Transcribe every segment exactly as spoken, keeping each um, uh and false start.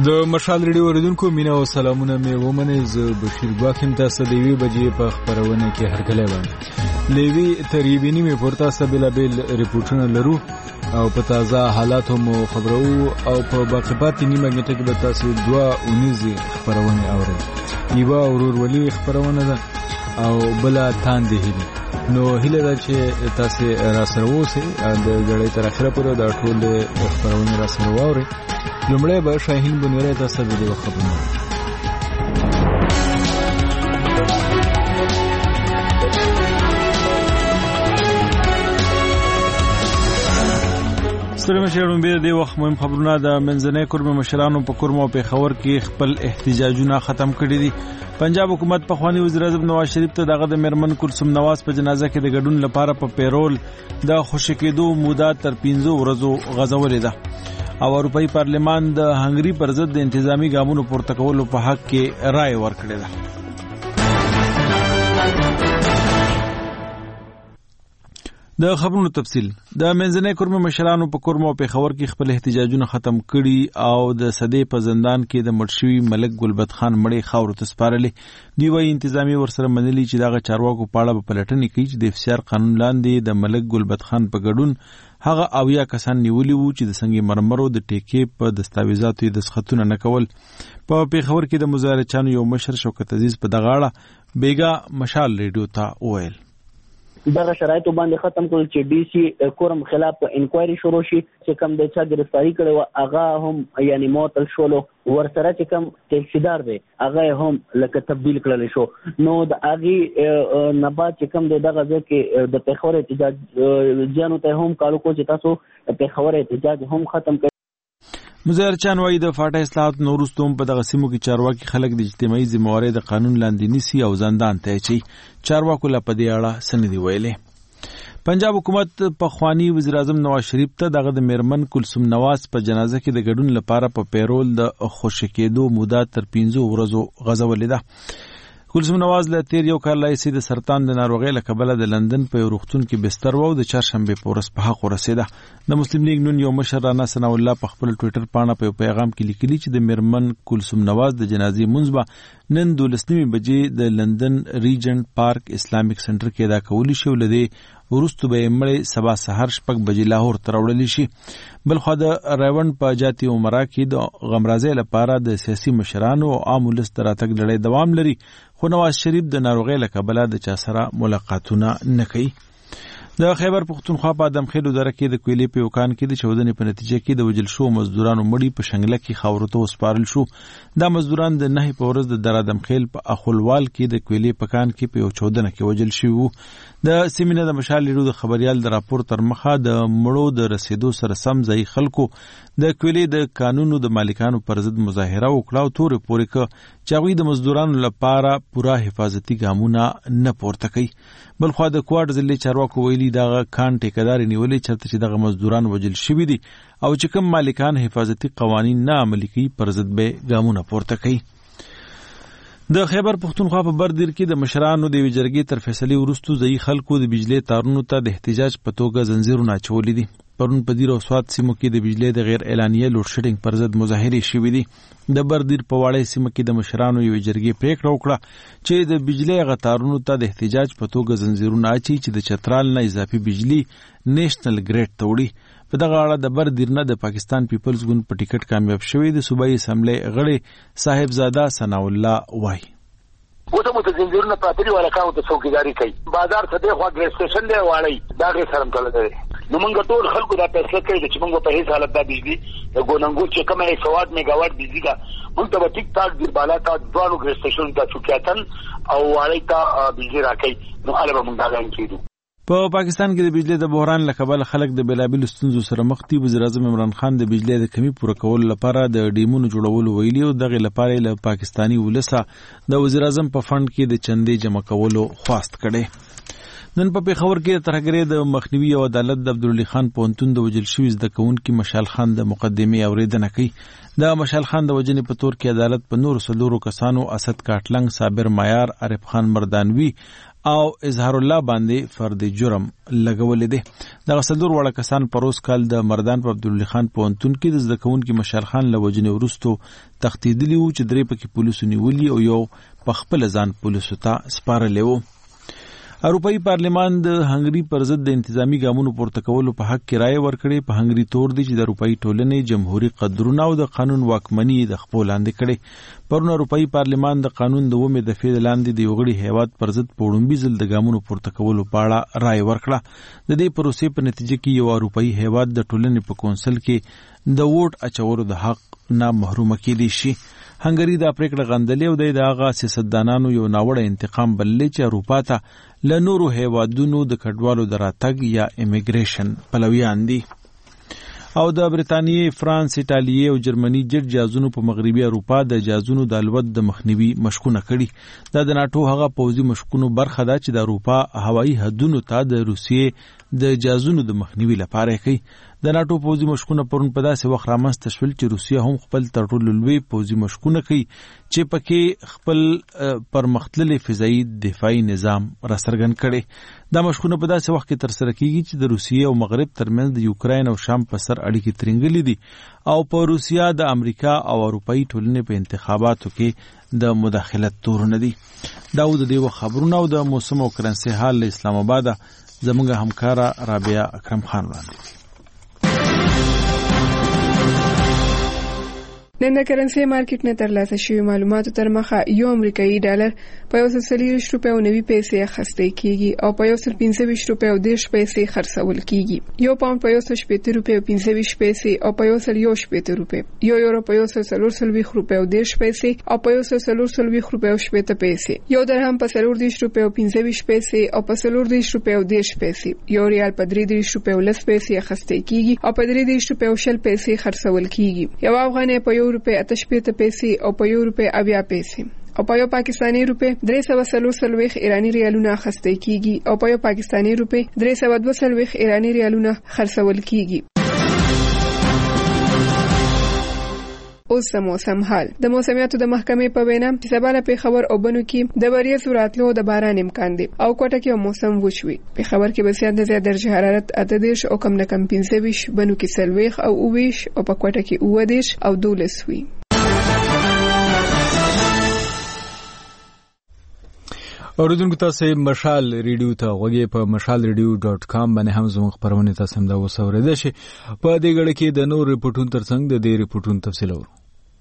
د مشال ریډیو اوریدونکو مینا او سلامونه مې ومنئ. زه بشیر ګواکم تاسو د یوې بجې په خپرونه کې هرکلی باندې لیوي تر یوې نیمې پورې تاسو بېلابېل رپورټونه لرو او په تازه حالاتو مو خبرو او په باقي پاتې نیمه غنټه کې به تاسو دوه اونیزې خپرونه اورئ. یوه ورورولي خپرونه ده او بله تاندې هیلې. نو هیله ده چې تاسو راسره اوسئ د ګړۍ تر اخره پورې دا ټولې خپرونې راسره واورئ. لومړی به شاهین بنیری تاسو د دې خبرونه. ستړي مشرانو به د وخت مهم خبرونه د منځنۍ کورم مشرانو په کورم او په خبر کې خپل احتجاجونه ختم کړي دي. پنجاب حکومت په خواني وزیر اعظم نواز شریف ته دغه د میرمن کلثوم نواز په جنازه کې د ګډون لپاره په پیرول د خوشی کېدو موده تر پنځه ورځو غځولې ده او اروپאי پارلمان د هنګري پر ضد د انتظامی ګامونو پورته کولو په حق کې رائے ورکړې ده. د خبرونو تفصیل د منځنۍ کورم مشرانو په کورم او په خبر کې خپل احتجاجونه ختم کړي او د صدې په زندان کې د مرشوي ملک ګلبد خان مړی خاور ته سپارلې. دوی وايي انتظامی ورسره منلي چې دغه چارواکو په اړه په پلټنې کوي چې د افسر قانون لاندې د ملک ګلبد خان په ګډون هغه اویا کسان نیولي وو چې د سنگ مرمرو د ټیکې په دستاویزاتو د دسخطونه نه کول. په پیښور کې د مظاهرچیانو یو مشر شوکت عزیز په دغه اړه بیګا مشال ریډیو ته وویل دغه شرایطو باندې ختم کول چې ډي سي کورم خلاف انکوایري شروع شي چې کوم د چا گرفتاری کړي و هغه هم یعنی معطل شولو ورسره چې کوم تحصیلدار دی هغه هم لکه تبدیل کړل شو. نو د هغه نه بعد چې کوم دغه ځکه د پیښور احتجاج جانو ته هم کارو کو چې تاسو پیښور احتجاج هم ختم کړئ. مظاهرچیان وايي د فاټا اصلاحات نورستوم په دغه سیمو کې چارواکي خلک د اجتماعي ذمہوارۍ د قانون لاندې نیسي او زندان ته اچي. چارواکو لا په دې اړه سندې ویلې. پنجاب حکومت په خواني وزیر اعظم نواز شریف ته دغه د میرمن کلثوم نواز په جنازه کې د ګډون لپاره په پیرول د خوشی کېدو موده تر پنځه ورځو غځولې ده. کلثوم نواز له تیر یو کال راهیسې د سرطان د ناروغۍ له کبله د لندن په یو روغتون کې بستر و او د چهارشنبې په ورځ په حق ورسېده. د مسلم لیگ نون یو مشر رانا ثنا الله په خپل ټویټر پاڼه په پیغام کې لیکلي چې د میرمن کلثوم نواز د جنازې منځ به نن دولس نیمې بجې د لندن ریجنټ پارک اسلامیک سنټر کې ادا کولی شي. ولدې وروسته به یې مړی سبا سهار شپږ بجې لاهور ته راوړلی شي. بلخوا د ریوند په جاتي عمره کې د غمرازۍ لپاره د سیاسي مشرانو او عام ولس د راتګ لړۍ دوام لري، خو نواز شریف د ناروغۍ له کبله د چا سره ملاقاتونه نه کوي. د خیبر پختونخوا په ادمخیلو دره کې د کویلې په وکان کې د چودنې په نتیجه کې د وجل شو مزدورانو مړي په شنګله کې خاورو ته وسپارل شو. دا مزدوران د نهي په ورځ د در ادمخیل په اخولوال کې د کویلې په کان کې په یو چودنه کې وجل شوي وو. د سیمینه د مشال لیرو د خبريال د راپور تر مخه د مړو د رسیدو سره سم ځای خلکو د کویلې د قانونو د مالکانو پر ضد مظاهره وکړه او تورې پورې ک چې هغوی د مزدورانو لپاره پوره حفاظتي ګامونه نه پورته کوي. بلخوا د کوټ ضلع چارواکو ویلي دغه کان ټیکدار نیولې چرته چې دغه مزدوران وجل شوي دي او چې کوم مالکان حفاظتي قوانین نه عملي کوي پر ضد به ګامونه پورته کوي. د خیبر پختونخوا په بردیر کې د مشرانو د یوې جرګې تر فیصلې وروسته ځایي خلکو د بجلي تارونو ته د احتجاج په توګه زنځیرونه اچولي دي. پرون په دیر او سوات سیمو کې د بجلي د غیر اعلانیه لوډ شیډینګ پر ضد مظاهرې شوې دي. د بردیر په واړې سیمه کې د مشرانو یوې جرګې پریکړه وکړه چې د بجلي غ تارونو ته د احتجاج په توګه زنځیرونه اچي چې د چترال نه اضافي بجلي نېشنل ګریډ ته وړي. په دغه اړه د بردیر نه د پاکستان پیپلز ګوند په ټیکټ کامیاب شوی د صوبایي اسمبلی غړي صاحبزاده ثنا الله وایي وته مت زنجیرونه پاتري ورکاو ته څوکیداری کوي. بازار ته د خوا ګریډ سټیشن دی واړی دا غي سره تل دی. نو موږ ټول خلکو دا فیصله کړې چې موږ په هیڅ حالت دا بجلی د ګوننګو چې کومه یو سواد میگاواټ بجلی دا موږ ته ټیک ټاک دی بالا تا دوانو ګریډ سټیشن ته چوکیاتن او واړی ته بجلی راکې نو هغه موږ دا غواړو کېدو. په پاکستان کې د بجلی د بحران له کبله خلک د بېلابېلو ستونزو سره مخ دي. وزیر اعظم عمران خان د بجلی د کمی پوره کولو لپاره د ډیمونو جوړولو ویلي او دغه لپاره له پاکستانی ولسه د وزیر اعظم په فند کې د چندې جمع کولو خواست کړي. نن په پیښور کې د ترهګرۍ د مخنیوي او عدالت د عبدالعلي خان پوهنتون د وجل شوي زده کوونکي مشال خان د مقدمې اورېدنه کوي. د مشال خان د وجنې په تور کې عدالت په نورو څلورو کسانو اسد کاټلنګ، صابر مایار، عارف خان مردانوي او اظهار الله باندې فرد جرم لګولې ده. دغه څلور واړه کسان پروس کال د مردان په عبدالله خان پوهنتون کې د زده کوونکي مشال خان له وجنې وروستو تښتېدلي وو چې درې پکې پولیسو نیولي او یو په خپل ځان پولیسو ته سپارلی وو. اروپایي پارلمان د هنګري پر ضد د انتظامی ګامونو پورته کولو په حق کې رایه ورکړې. په هنګري تور دی چې د اروپایي ټولنې جمهوریت قدرونه او د قانون واکمني د خپل لاندې کړي. پرون اروپایي پارلمان د قانون د اومې دفعې لاندې د یو غړي هیواد پر ضد په وړومبي ځل د ګامونو پورته کولو په اړه رایه ورکړه. د دې پروسې په نتیجه کې یو اروپایي هیواد د ټولنې په کونسل کې د ووټ اچولو د حق نه محروم کېدی شي. هنګري دا پریکړه غندلې او د هغه سیاستدانانو یو ناوړه انتقام بللې چې اروپا ته له نورو هیوادونو د کډوالو د راتګ یا امیګریشن پلویان دي. او د برتانیې، فرانس، ایټالیې او جرمني جټ جهازونو په مغربي اروپا د جهازونو د الوت د مخنیوي مشقونه کړي. دا د ناټو هغه پوځي مشقونو برخه ده چې د اروپا هوایي حدونو ته د روسیې د جهازونو د مخنیوي لپاره کوي. د ناټو پوځي مشقونه پرون په داسې وخت رامنځته شول چې روسیه هم خپل تر ټولو لوی پوځي مشقونه کوي چې پکې خپل پرمختللي فضایي دفاعي نظام راڅرګند کړي. دا مشقونه په داسې وخت کې ترسره کیږي چې د روسیې او مغرب ترمنځ د یوکراین او شام په سر اړیکې ترنګلې دي او په روسیه د امریکا او اروپایي ټولنې په انتخاباتو کې د مداخلت تورونه دي. دا و د دې خبرونه او د موسم او کرنسي حال له اسلام آباد زموږ همکاره رابعه اکرم خان وړاندې. نن د کرنسي مارکیټ نه ترلاسه شوی معلوماتو تر مخه یو امریکایي ډالر په یو سل څلوېښت روپۍ او نوي پیسې اخیستل کیږي او په یو سل پنځه ویشت روپۍ او دېرش پیسې خرڅول کیږي. یو پاونډ په یو سل شپېته روپۍ او پنځه ویشت پیسې او په یو سل یو شپېته روپۍ. یو یورو په یو سل څلور څلوېښت روپۍ او دېرش پیسې او په یو سل څلور څلوېښت روپۍ او شپېته پیسې. یو درهم په څلور دېرش روپۍ او پنځه ویشت پیسې او په څلور دېرش روپۍ او دېرش پیسې. یو ریال په درې دېرش روپۍ او لس پیسې اخیستل کیږي او په درې دېرش روپۍ او شل پیسې خرڅول کیږي. یو افغانۍ په یو روپۍ اته شپېته پیسې او په یو روپۍ اویا پیسې او په یو پاکستاني روپۍ درې سوه څلور څلوېښت ایراني ریالونه اخیستل کیږي او په یو پاکستاني روپۍ درې سوه دوه څلوېښت ایراني ریالونه خرڅول کیږي. اوس د موسم حال. د موسمیاتو د محکمې په وینا چې سبا له پېښور او بنو کې د وریځو راتلو د باران امکان دی او کوټه کې موسم وچ وي. پېښور کې به زیات نه زیات درجه حرارت اته دېرش او کم نه کم پنځه ویشت، بنو کې څلوېښت او اوه ویشت او په کوټه کې اووه دېرش او دولس وي. اوریدونکو تاسو مشال ریډیو ته غوږی په مشال ریډیو ډاټ کام باندې هم زموږ خبرونه تاسو هم دا وسوریدل شي. په دې غړي کې د نور ریپورتونو ترڅنګ د دې ریپورتونو تفصیل اورو.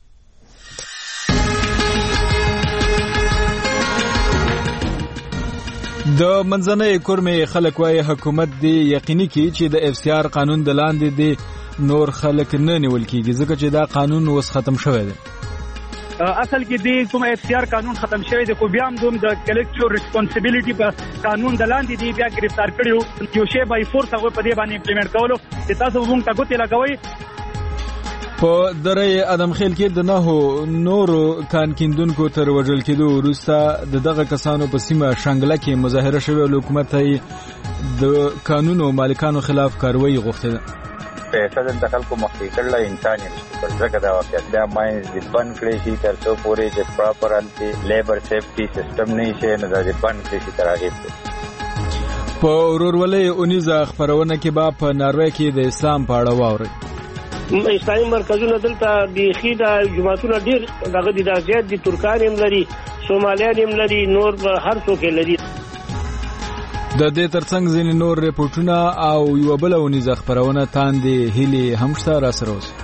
د منځنۍ کورمې خلک وايي حکومت دی یقیني کی چې د اف سی آر قانون د لاندې دی نور خلک نه نیول کیږي ځکه چې دا قانون اوس ختم شوی دی. اصل کې دی کوم اف سی آر قانون ختم شوی دی خو بیا هم دوم د کلیکټیو ریسپانسیبিলিټي په قانون د لاندې دی بیا گرفتار کړیو یو شی بای فورس هغه په دې باندې امپلیمنٹ کولو چې تاسو موږ ته ګوتې لګوي. په درې ادم خیل کې د نهو نورو کان کیندونکو تر وژل کېدو وروسته د دغه کسانو په سیمه شانګله کې مظاهره شوې او حکومت یې د قانونو مالکانو خلاف کاروایی غوښته ده. پیسې د خلکو مخکې کړل انساني پر ځکه دا واقعیت دا ماینز د بند کړی شي تر څو پورې چې پراپر انټي لیبر سیفټي سیستم نه شي نو دا د بند کړی شي تر هغه. په ورورولۍ اونیزه خبرونه کې به په ناروې کې د اسلام په اړه واوري. اسلامي مرکزونه دلته د خیدا جماعتونه ډیر دغه د زیات دي ترکان هم لري سومالیان هم لري نور هر څوک لري. د دې ترڅنګ ځینې نور ریپورتونه او یو بل ونیزه خبرونه تاندې هلي هم شته را سره اوس.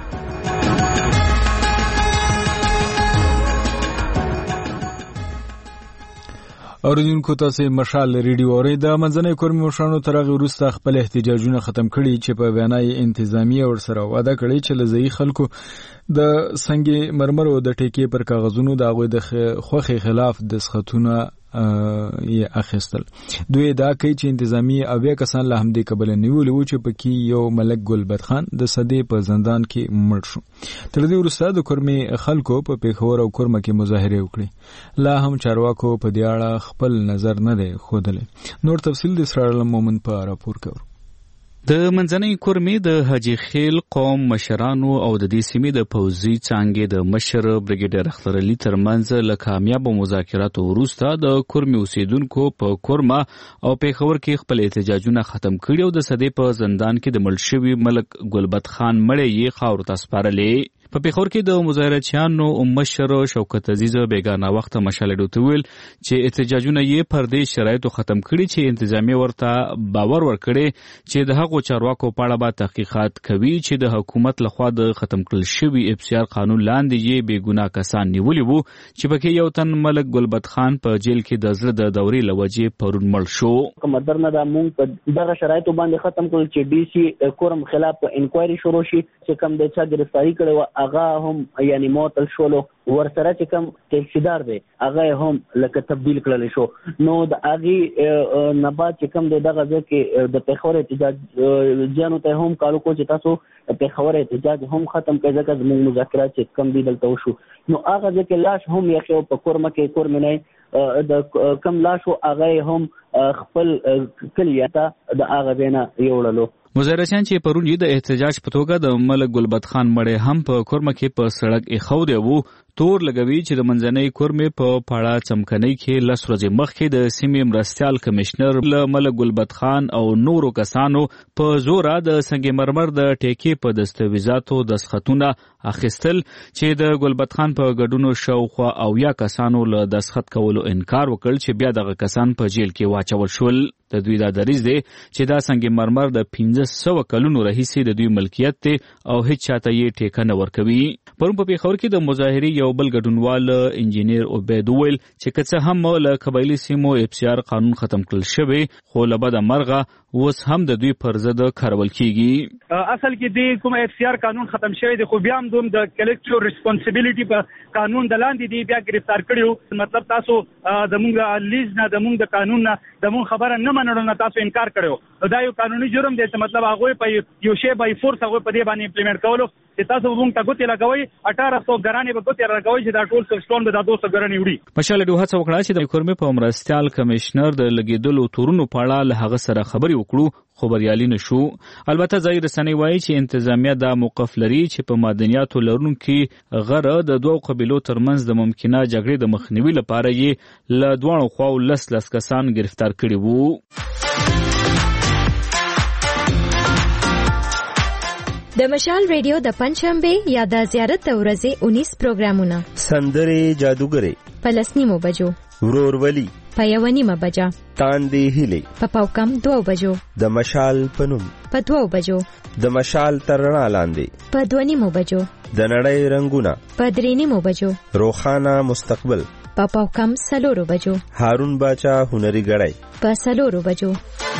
اوریدونکو تاسو مشال ریډیو اورئ. د منځنۍ کورمې مشرانو تر هغه وروسته خپل احتجاجونه ختم کړي چې په وینای انتظامیه ورسره وعده کړې چې لزئی خلکو د سنگ مرمرو د ټیکې پر کاغذونو د هغوی د خوخي خلاف دسخطونه یې اخیستل. دوی دا کوي چې انتظامی اویا کسان له همدې کبله نیولي وو چې پکې یو ملک ګلبد خان د صدې په زندان کې مړ شو. تر دې وروسته د کورمې خلکو په پېښور او کورمه کې مظاهرې وکړې. لا هم چارواکو په دې اړه خپل نظر نه دی ښودلی. نور تفصیل د اسرار مومن په راپور کوي. د منځنۍ کورمې د حاجی خیل قوم مشرانو او د دې سیمې د پوځي څانګې د مشر بریګیډر اختر علي ترمنځ له کامیابو مذاکراتو وروسته د کورمې اوسیدونکو په کورما او پیښور کې خپل احتجاجونه ختم کړي او د صدې په زندان کې د مړ شوي ملک ګلبد خان مړی یې خاورو ته سپارلې. په پیښور کې د مظاهرچیانو مشر شوکت عزیز بیګانه وخت مشالډو ته ویل چې احتجاجونه یې پر دې شرایطو ختم کړي چې انتظامی ورته باور ورکړي چې د هغو چارواکو په اړه به تحقیقات کوي چې د حکومت لخوا د ختم کړل شوي افسیار قانون لاندې یې بې ګناه کسان نیولي وو چې پکې یو تن ملک ګلبد خان په جیل کې د زړه د دورې له وجې پرون مړ شو. کومدار نه دا مونږ په دغه شرایطو باندې ختم کړل چې ډي سي کورم خلاف انکوایري شروع شي چې کوم د چا گرفتاری کړي و هغه هم یعنی معطل شولو ورسره چې کوم تحصیلدار دی هغه هم لکه تبدیل کړل شو. نو د هغې نه بعد چې کوم دی دغه ځای کې د پیښور احتجاج جانو ته هم کالو کو چې تاسو پیښور احتجاج هم ختم کړئ ځکه زموږ مذاکرات چې کوم دی دلته وشو. نو هغه ځای کې لاش هم یې په کورمه کې کورمه نه د کم لاشو هغه هم خپل کلیه ته د هغه ځای نه یوړلو. مظاهرچیان چې پرون یې د احتجاج په توګه د ملک ګلبد خان مړی هم په کورمه کې په سړک ایښودی وو تور لګوي چې د منځنۍ کورمې په پاړه څمکنۍ کې لس ورځې مخکې د سیمې مرستیال کمشنر له ملک ګلبد خان او نورو کسانو په زوره د سنگ مرمر د ټیکې په دستاویزاتو دسخطونه اخیستل چې د ګلبد خان په ګډونو شاوخوا اویا کسانو له دسخط کولو انکار وکړ چې بیا دغه کسان په جیل کې واچول شول. د دوی دا دریځ دی چې دا سنگ مرمر د پنځه سوه کلونو راهیسې د دوی ملکیت دی او هیڅ چاته یې ټیکه نه ورکوي. پرون په پیښور کې د مظاهرې یو بل ګډونوال انجینیر عبید وویل چې که څه هم له قبایلي سیمو افسیار قانون ختم کړل شوی خو له بده مرغه اوس هم د دوی پر ضد کارول کیږي. اصل کې د کوم افسیار قانون ختم شوی دی خو بیا هم دوم د کلیکټیو ریسپانسیبিলিټي په قانون د لاندې دی بیا گرفتار کړیو. مطلب تاسو د موږ لیز نه د موږ د قانون نه د موږ خبره نه منلو نه تاسو انکار کړو. دا یو قانوني جرم دی چې مطلب هغه په یو شی بای فورس هغه په دې باندې امپلیمنٹ کولو چې تاسو موږ ته ګوتې لګوي اټاره سو ګرانې به ګوتې لګوي چې دا ټول سبسټون به دا دوه سو ګرانې وړي. مشالډو هڅه وکړه چې د کورمې په مرستیال کمشنر د لګیدلو تورونو په اړه له هغه سره خبرې وکړو خو بریالي نشو. البته ځای رسنۍ وایي چې انتظامیه دا موقف لري چې په معدنیاتو لرونکي غره د دوو قبیلو ترمنځ د ممکنه جګړې د مخنیوي لپاره یې له دواړو خواو لس لس کسان گرفتار کړي وو. د مشال ریډیو د پنځشنبه یا د زیارت د ورځې انیس پروګرامونه سندرې جادوګرې په لس نیمو بجو ورورولي په یو نیمه بجه تاندې هیلې په پاوکم دوه بجو د مشال پنوم په دوه بجو د مشال تر رڼا لاندې په دوه نیمو بجو د نړۍ رنگونه په درې نیمو بجو روخانه مستقبل په پاوکم سلورو بجو هارون باچا هنري غړی په سلورو بجو.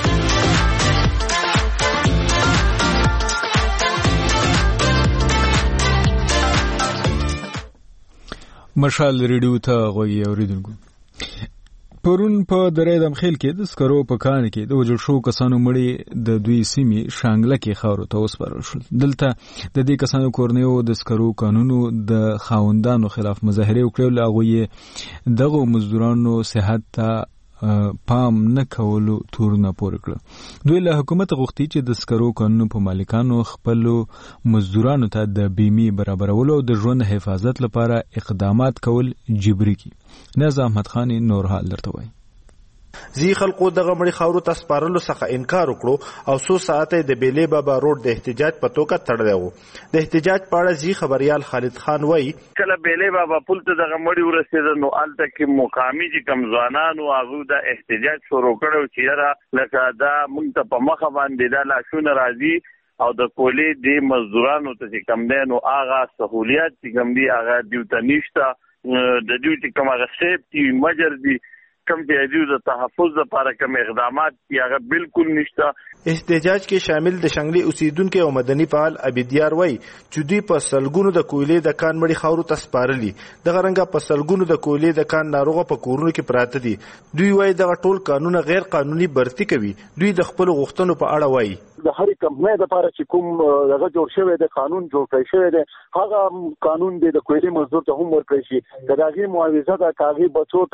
مشال ریډیو ته غوږی اوریدونکو. پرون په درې دمخیل کې د سکرو په کان کې د وجل شو کسانو مړي د دوی سیمې شانګله کې خاورو ته وسپارل شول. دلته د دې کسانو کورنیو د سکرو قانونو د خاوندانو خلاف مظاهره وکړل. هغه دغه مزدورانو صحت ته پام نه کولو تورونه پورې کړل. دوی له حکومت غوښتي چې د سکرو قانونو په مالکانو خپلو مزدورانو ته د بیمې برابرولو او د ژوند حفاظت لپاره اقدامات کول جبري کړي. ناز احمد خان نور حال درته وایي. زی خلکو دغه مړي خاورو ته سپارلو څخه انکار وکړو او څو ساعته د بیلې بابا روډ د احتجاج په توګه تړلی وو. د احتجاج په اړه زی خبريال خالد خان وایي کله بیلې بابا پل ته دغه مړي ورسېده نو هلته کې مقامي چې کوم ځوانانو هغوی د احتجاج شروع کړی چې یاره لکه دا موږ ته په مخه باندې دا لاشونه راځي او د کولې د مزدورانو ته چې کوم دی نو هغه سهولیات چې کوم دی هغه دیو ته نشته. د دیو چې کوم هغه سیفټي مجر دی کم دی دیو د تحفظ لپاره کوم اقدامات دی هغه بالکل نشته. احتجاج کې شامل د شنګلي اوسیدونکو او مدني فعال عبیدیار وای چې دوی په سلګونو د کویلې د کان مړي خاورو ته سپارلي. دغه رنګه په سلګونو د کویلې د کان ناروغه په کورونو کې پراته دي. دوی وای دغه ټول قانون غیر قانوني برتی کوي. دوی د خپل غوښتنو په اړه وای د هر کمپنۍ لپاره چې کوم دغه جوړ شوی د قانون جوړ کړی شوی دی هغه قانون د کویلې مزدور ته هم ورکړي شي. د هغې معاوضه د کاغي بچو ته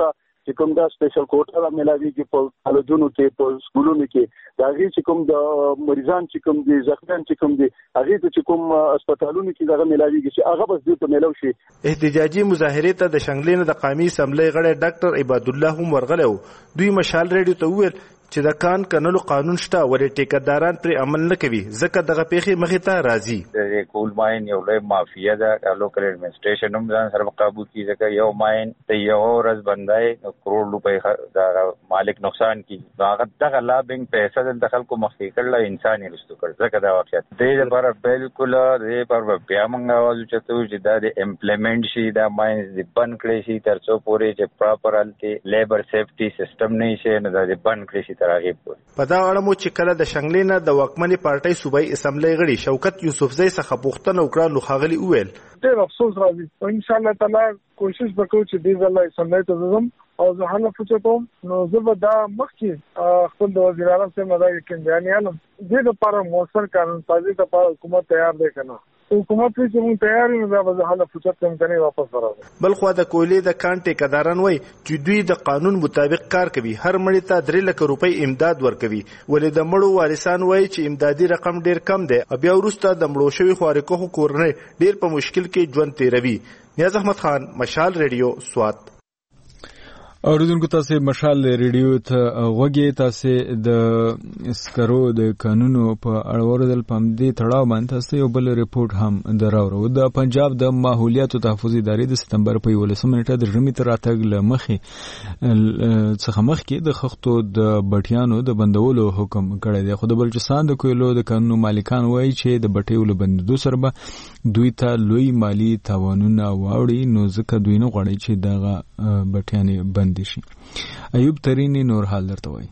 چې کوم دا سپیشل کوټه ملاويږي په کالجونو کې په سکولونو کې دا غي چې کوم د مریضان چې کوم دي زخمیان چې کوم دي هغه چې کوم هسپتالونو کې دا ملاويږي چې هغه بس دې ته ملاوي شي. احتجاجي مظاهره ته د شنګلې د قومي اسمبلی غړی ډاکټر عباد الله هم ورغلو. دوی مشال ریډیو ته وویل چې د کان کنلو قانون شته ولې ټیکداران پر عمل نه کوي ځکه دغه پیښې مخې ته راځي. د کول ماین یو لوی مافیا ده لوکل ایڈمنسټریشن هم ځان سره قابو کوي ځکه یو ماین ته یو ورځ بندای کروڑ روپۍ د مالک نقصان کی هغه دغه لابینګ پیسې د خلکو مخې کړل انساني رستو کړ ځکه دا واقعیت دی. لپاره بالکل دی پر بیا موږ आवाज چتو چې دا د امپلیمنٹ شي دا ماینز د بند کړي شي ترڅو پورې چې پراپر الته لیبر سیفټي سیستم نه شي نه دا د بند کړي شي. په دا اړه مو چې کله د شنګلې نه د واکمنې پارټۍ صوبایي اسمبلی غړي شوکت یوسفزۍ څخه پوښتنه وکړه نو ښاغلي وویل ډېر افسوس راځي او ان شاء الله تعالی کوشش وکړو چې دې ځل اسمبلی ته ځم او زه هله فوچتم نو زه به دا مخکې خپل د وزیر اعظم سره مدا یقین بیان علم دې لپاره موثر قانون سازي لپاره حکومت تیار دی کنه حکومت چې موږ تیار یو دا به حاله فوچت کوم کني واپس راځي. بل خو د کویلې د کان ټیکداران وای چې دوی د قانون مطابق کار کوي هر مړی ته درې لک روپۍ امداد ورکوي ولې د مړو وارثان وای چې امدادي رقم ډیر کم دی بیا وروسته د مړو شوی خوارکو کورنۍ ډیر په مشکل کې ژوند تیروي. نیاز احمد خان مشال ریډیو سوات. اوریدونکو تاسو مشال ریډیو ته غوږی تاسو د سکرو د قانونو په اړه ورول پم دي تړاو باندې تاسو یو بل ریپورت هم دراوړو. د پنجاب د ماحولیات او تحفظ ادارې د سپتمبر په یولسمه نیټه د ژمي تر راتګ لمخې څخه مخکې د خښتو د بټیانو د بندولو حکم کړی دی. خو د بلوچستان د کویلو د قانونو مالکان وایي چې د بټیو له بندیدو سره به دوی ته لوی مالی تاوانونه واوړي نو ځکه دوی نه غواړي چې دغه بټیانې بند دي شي. ایوب ترینی نور حال درته وایي.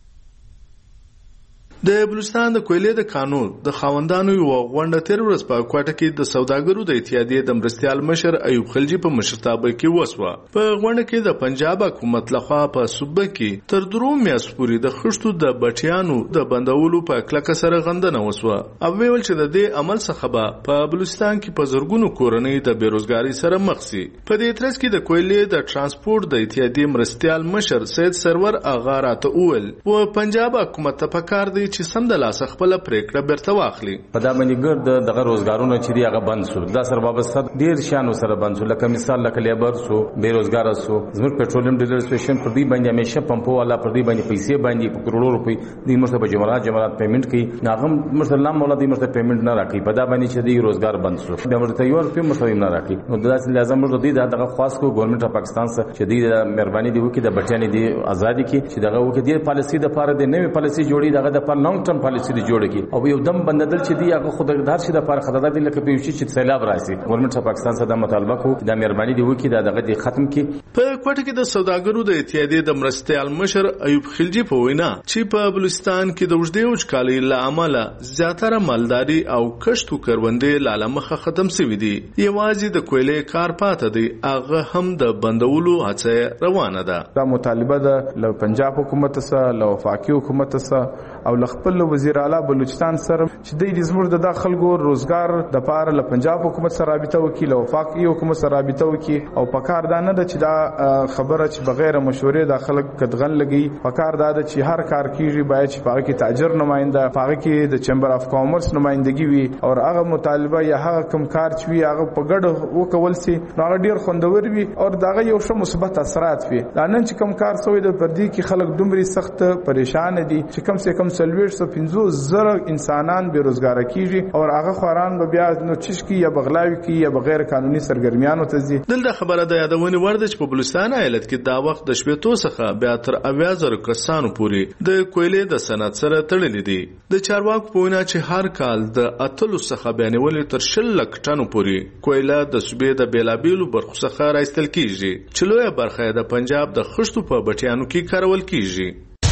د بلوچستان د کویلې د قانون د خاوندانو یو غونډه تیر ورځ په کوټه کې د سوداګرو د اتحادیې د مرستيال مشر ایوب خلجی په مشرتابه کې وسوه. په غونډه کې د پنجاب حکومت لخوا په صوبه کې تر درو میاشتو پورې د خښتو د بټیانو د بندولو په کلکه سره غندنه وسوه. او ویل چې د دې عمل څخه به په بلوچستان کې په زرګونو کورنۍ د بیروزګاری سره مخ شي. په دې ترڅ کې د کویلې د ترانسپورت د اتحادیې مرستيال مشر سید سرور اغا راته وویل و پنجاب حکومت ته پکار دی چې سم د لاس خپل پریکړه برته واخلي. په دا باندې ګرد دغه روزګارونه چې دی هغه بند شو دا سره وابسته ډیر شانو سره بند شو لکه مثال لکه لیبر سو بیروزګار سو زموږ پټرولیم ډیلر اسوسییشن پر دې باندې همیشه پمپو والا پر دې باندې پیسې باندې په کروڑو روپۍ د مرسته په جمعرات جمعرات پیمنٹ کوي ناغم مسلمان مولا دې مرسته پیمنٹ نه راکړي په دا باندې چې دی روزګار بند شو د مرسته یو روپۍ مسلمان نه راکړي نو دا لازم مرسته دی دغه خاص کو ګورنمنت اف پاکستان سره چې دی مهرباني دی وکړي د بچیانې دی آزادي کی چې دغه وکړي د پالیسی د لپاره د نوې پالیسی جوړي دغه د پر لانګ ټرم پالیسی دی جوړ او یو دم بنددل چې دی هغه خودګدار شي د لپاره خدای دې لکه په یو شي چې سیلاب راشي ګورنمنت اف پاکستان سره د مطالبه کو د مهرباني دی وکړي دا دغه دی ختم کی. په کوټه کې د سوداګرو د اتحادیې د مرستيال مشر ایوب خلجی په وینا چې په بلوچستان کې د وجدي وچکالۍ له امله زیاتره مالداري او کښتو کروندې لاله مخه ختم شوې دي. یوازې د کویلې کار پاتې دی هغه هم د بندولو هڅه روانه ده. دا مطالبه ده له پنجاب حکومت سره له وفاقي حکومت سره او له خپل وزیر اعلی بلوچستان سره چې د زموږ د داخلګو روزګار د پاره له پنجاب حکومت سره رابطه وکړي له وفاقي حکومت سره رابطه وکړي او پکار دا نه ده چې دا خبره چې بغیر مشورې د خلک کدغن لګي پکار دا ده چې هر کار کیږي باید چې پاره کې تاجر نماینده پاره کې د چمبر اف کامرس نمائندګي وي او هغه مطالبه یا هغه کم کار چې وي هغه په ګډ وکول سي هغه ډیر خوندور وي او داغه یو ښه مثبت اثرات وي. نن چې کم کار سوی د پردي کې خلک دومره سخت پریشان دي چې کم سے کم سلوير سو پنځو زره انسانان بیروزګار کیږي او هغه خوران به بیا نو چشکی یا بغلاوي کی یا بغیر قانوني سرګرمیانو ته ځي. دلته خبره ده یادونه ورده چې په بلوچستان ایالت کې دا وخت د شپېتو څخه بیا تر اویا زره کسانو پورې د کویلې د صنعت سره تړلې دي. د چارواکو په وینا چې هر کال د اتلو څخه بیانول تر شل لک ټنو پورې کویله د صوبې د بیلابیلو برخو څخه راایستل کیږي چې لویه برخه د پنجاب د خښتو په بټیانو کې کارول کیږي.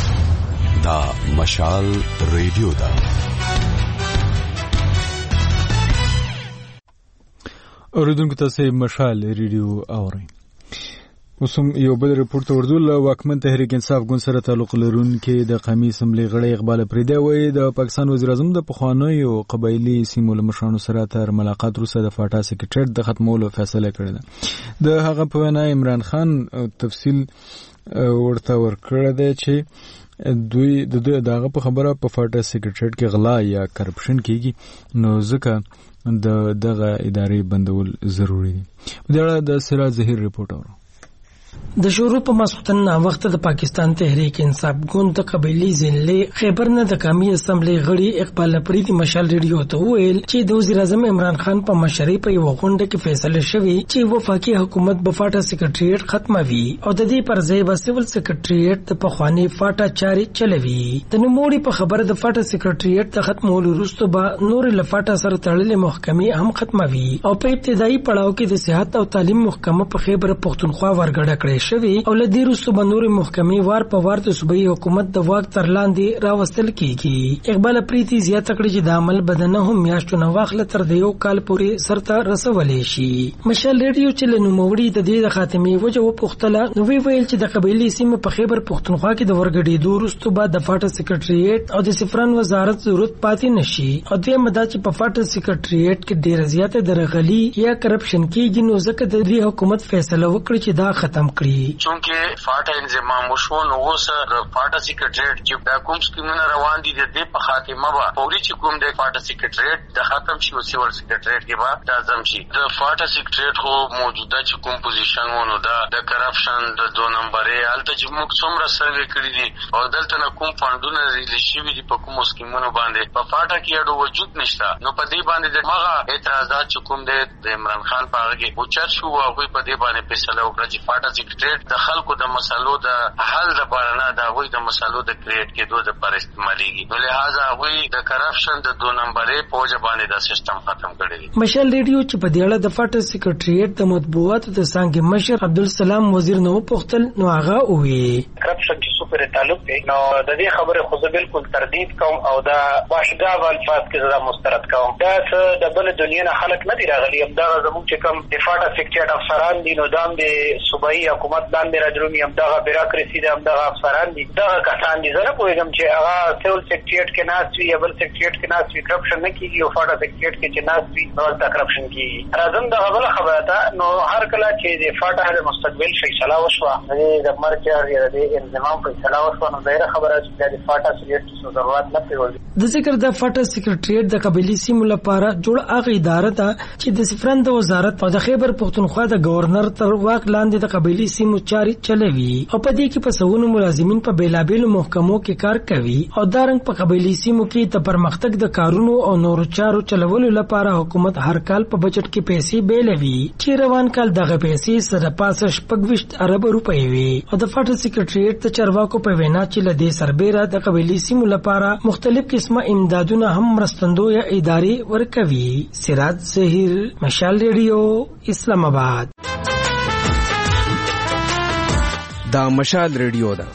دا مشال ریډیو دا اوریدونکو تاسو مشال ریډیو اورئ. اوسم یو بل ریپورت ورزو له واکمن تحریک انصاف ګوند سره تعلق لرونکي د قومي اسمبلی غړي اقبال پریده وایي د پاکستان وزیر اعظم د پخوانیو قبایلی سیمو له مشرانو سره تر ملاقات وروسته د فاټا سکرټریټ د ختمولو فیصله کړې ده. د هغه په وینا عمران خان تفصیل ورته ورکړه دی چې دوی د دوی دغه په خبره په فاټا سیکریټریټ کې غلا یا کرپشن کیږي نو ځکه د دغه ادارې بندول ضروری دي. د اړه د سراج ظهیر رپورټ اورو. د شروع په مسختن وخت د پاکستان تحریک انصاف ګوند د قبایلی ضلع خیبر نه د قومي اسمبلی غړي اقبال اپریدي مشال ریډیو ته ویل چې د وزیر اعظم عمران خان په مشرۍ په یو غونډه کې فیصله شوې چې وفاقي حکومت په فاټا سیکریټریټ ختموي او د دې پر ځای به سیول سیکریټریټ د پخوانی فاټا چاري چلوي. د نوموړي په خبره د فاټا سیکریټریټ د ختمولو وروسته به نور له فاټا سره تړلې محکمې هم ختموي او په ابتدایي پړاو کې د صحت او تعلیم محکمه په خیبر پختونخوا ورګړه کړې شوی او لدی رسو بنور محکمې وار په وار د صوبایي حکومت د واک تر لاندې راوستل کیږي. اقبال اپریدي زیاته کړې چې د عمل بدنه هم میاشتو نه واخله تر د یو کال پورې سرته رسولې شي. مشال ریډیو چې له نوموړي د دې د خاتمې وجه وپوښتله نو وی ویل چې د قبایلی سیمه په خیبر پختونخوا کې د ورګډېدو وروسته بعد د فاټا سیکریټریټ او د سفران وزارت ضرورت پاتې نشي او دویمه دا چې په فاټا سیکریټریټ کې ډېره زیاته درغلي یا کرپشن کیږي نو ځکه د دې حکومت فیصله وکړي چې دا ختم کړي. چونکه فاټا انضمام وشو نو اوس د فاټا سیکریټریټ چې د کوم سکیمونه روان دي د دې په خاتمه به پوری چې کوم د فاټا سیکریټریټ د ختم شي او سیول سیکریټریټ کې به لازم شي. د فاټا سیکریټریټ خو موجوده چې کوم پوزیشن ونه دا د کرپشن د دو نمبرې الته چې موږ څومره سروې کړی دي او دلته نه کوم فاندونه ریلیز شوي دي په کوم سکیمونو باندې په فاټا کې اډو وجود نشته نو په دې باندې د مغه اعتراضات چې کوم د عمران خان په هغه کې اوچت شو او په دې باندې فیصله وکړه چې فاټا سیکریټریټ د خلکو د مسلو د حل لپاره نه د هغوی د مسلو د کریټ کېدو لپاره استعمالېږي نو لہذا هغوی د کرپشن د دو نمبرې په وجه باندې دا سیستم ختم کړی دی. مشال ریډیو چې په دې اړه د فاټا سیکریټریټ د مطبوعاتو د څانګې مشر عبدالسلام وزیر نو پوښتل نو هغه وویل کرپشن چې څو پورې تعلق دی نو د دې خبرې خو زه بالکل تردید کوم او دا واحده الفاظ کې زه مسترد کوم. دا څه د بل دنیا نه خلک نه دي راغلي همدغه زموږ چې کوم د فاټا سیکریټریټ افسران دي نو دا هم د صوبایي حکومت لاندې راجرومي همدغه بیراکراسي د همدغه افسران دي دغه کسان دي. زه نه پوهېږم چې هغه سیول سیکریټریټ کې ناست وي یا بل سیکریټریټ کې ناست وي کرپشن نه کېږي او فاټا سیکریټریټ کې چې ناست وي نو هلته کرپشن کېږي. راځم دغه بله خبره ده نو هر کله چې د فاټا د مستقبل فیصله وشوه د مرجر یا د انضمام فیصله وشوه نو ظاهره خبره چې د فاټا سیکریټریټ ضرورت نه پرېږدي. د ذکر د فاټا سیکریټریټ د قبایلي سیمو لپاره جوړ هغه اداره ده چې د سفران د وزارت او د خیبر پختونخوا د گورنر تر واک لاندې د قبایلي سیمو چاري چلوي او په دې کې په سونو ملازمین په بیلابیلو محکمو کې کار کوي او دا رنګ په قبایلي سیمو کې د پرمختګ د کارونو او نورو چارو چلولو لپاره حکومت هر کال په بجټ کې پیسې بیلوي چې روان کال دغه پیسې سره پاسه شپږویشت ارب روپۍ وي او د فاټا سیکریټریټ د چارواکو په وینا چې له دې سربیره د قبایلي سیمو لپاره مختلف قسمه امدادونه هم مرستندو یا ادارې ورکوي. سراج ظهیر مشال ریډیو اسلام آباد. دا مشال ریډیو ده.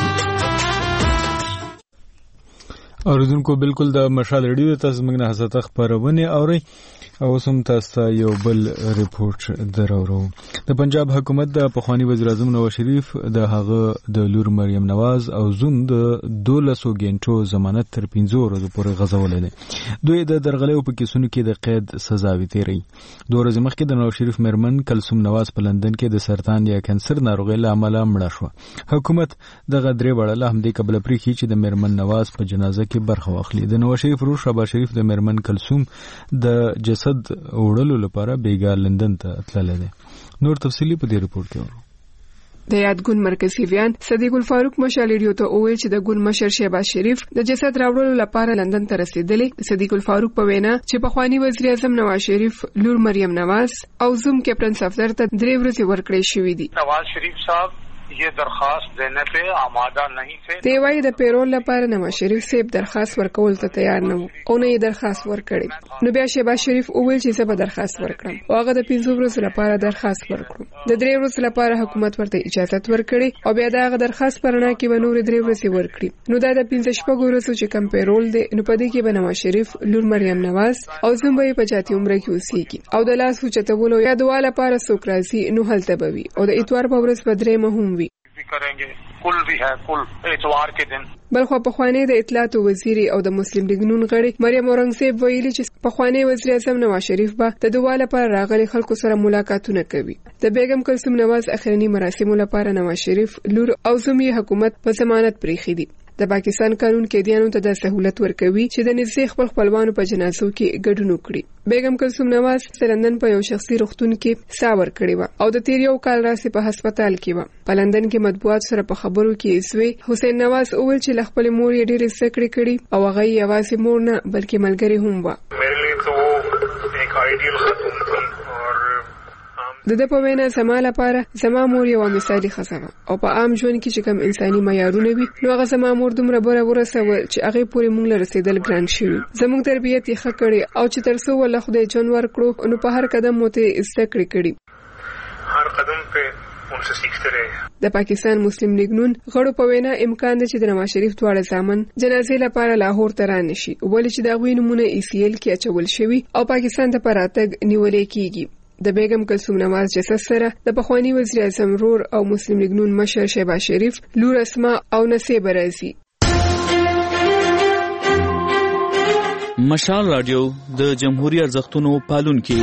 اوریدونکو بالکل د مشال ریډیو تاسو موږ نه حساته خبرونه اورئ او سم تاسو یو بل ریپورت درورو. د پنجاب حکومت د پخوانی وزیر اعظم نواز شریف د هغه د لور مریم نواز او زوم د دولسو غنټو ضمانت تر پنځو ورځې پورې غځولې ده. دوی د درغلۍ په کیسونو کې د قید سزا وتیری. دوه ورځې مخکې د نواز شریف مرمن کلثوم نواز په لندن کې د سرطان یا کانسر ناروغۍ له امله مړه شوه. حکومت دغه درې وړه همدې قبل پرې کی چې د مرمن نواز په جنازه کې برخه واخلي. د نواز شریف ورور شهباز شریف د مرمن کلثوم د جسد وړلو لپاره بیګا لندن ته تللی دی. نور تفصیلی په دې ریپورت کې اورو. د یادګون مرکزي ویان صدیق الفاروق مشال ریډیو ته وویل چې د ګون مشر شهباز شریف د جسد راوړلو لپاره لندن ته رسیدلی. صدیق الفاروق په وینا چې پخوانی وزیر اعظم نواز شریف لور مریم نواز او زوم کیپټن صفدر ته درې ورځې ورکړې شوې دي. نواز شریف صاحب یہ درخواست دینے پہ آمادہ نہیں تھے. دی وايي د پیرول لپاره نواز شریف صاحب درخواست ورکول ته تیار نه وو او نه یې درخواست ورکړي. نو بیا شهباز شریف وویل چې زه به درخواست ورکړم او هغه د پنځو ورځو لپاره درخواست ورکړو. د درې ورځو لپاره حکومت ورته اجازه ورکړي او بیا دا هغه درخواست پرنا کې به نور درې ورځې ورکړي. نو دا د پنځه شپږ ورځو چې کم پیرول دی نو په دې کې به نواز شریف لور مریم نواز او زوم به په جاتي عمره کې اوسېږي او د لاس اوچتولو یا دعا لپاره څوک راځي نو هلته به وي او د اتوار په ورځ به درې مهم وي. کریں گے कुल भी है कुल इतवार के दिन. بلخو پخوانی د اطلاعات وزیر او د مسلم لیگ نون غړي مریم اورنګزیب ویلي چې پخوانی وزیر اعظم نواز شریف به د دوه لپاره راغلي خلکو سره ملاقاتونه کوي. د بیگم کلثوم نواز اخرنی مراسمو لپاره نواز شریف لور او زموږ حکومت په ضمانت پریخي دي. د پاکستان قانون کې دیانو ته د سہولت ورکوي چې د نږدې خپل خپلوانو په جنازو کې ګډون وکړي. بیگم کلثوم نواز لندن په یو شخصي روغتون کې ساور کړی و او د تیر یو کال راځي په هسپتال کې و. په لندن کې مطبوعات سره په خبرو کې اسوي حسین نواز اول چې خپل مور یې ډېر سکړې کړي او هغه یې یوازې مور نه بلکې ملګری هم و. मेरे लिए तो वो एक आइडियल खातून थी और د د په وینا زما لپاره زما مور یو مثالي ښځه وه او په عام ژوند کې چې کوم انساني معیارونه وي نو هغه زما مور دومره بره ورسول چې هغې پورې موږ له رسېدل ګران شوي. زموږ تربیت یې ښه کړی او چې تر څو والله خدای ژوند ورکړو نو په هر قدم مو ته زده کړې کړي. هر قدم په اونسه سیکھتے رہے. د پاکستان مسلم لیگ نون غړو په وینا امکان دی چې د نواز شریف دواړه ځامن جنازې لپاره لاهور ته رانشي ولې چې د هغوی نومونه ای سی ایل کې اچول شوي او پاکستان ته په راتګ نیولې کیږي. د بیگم کلثوم نواز جسد سره د پخوانی وزیر اعظم رور او مسلم لیگ نون مشر شهباز شریف لور اسما او نصیب راځي. مشال رادیو د جمهوریت ارزښتونو پالونکي.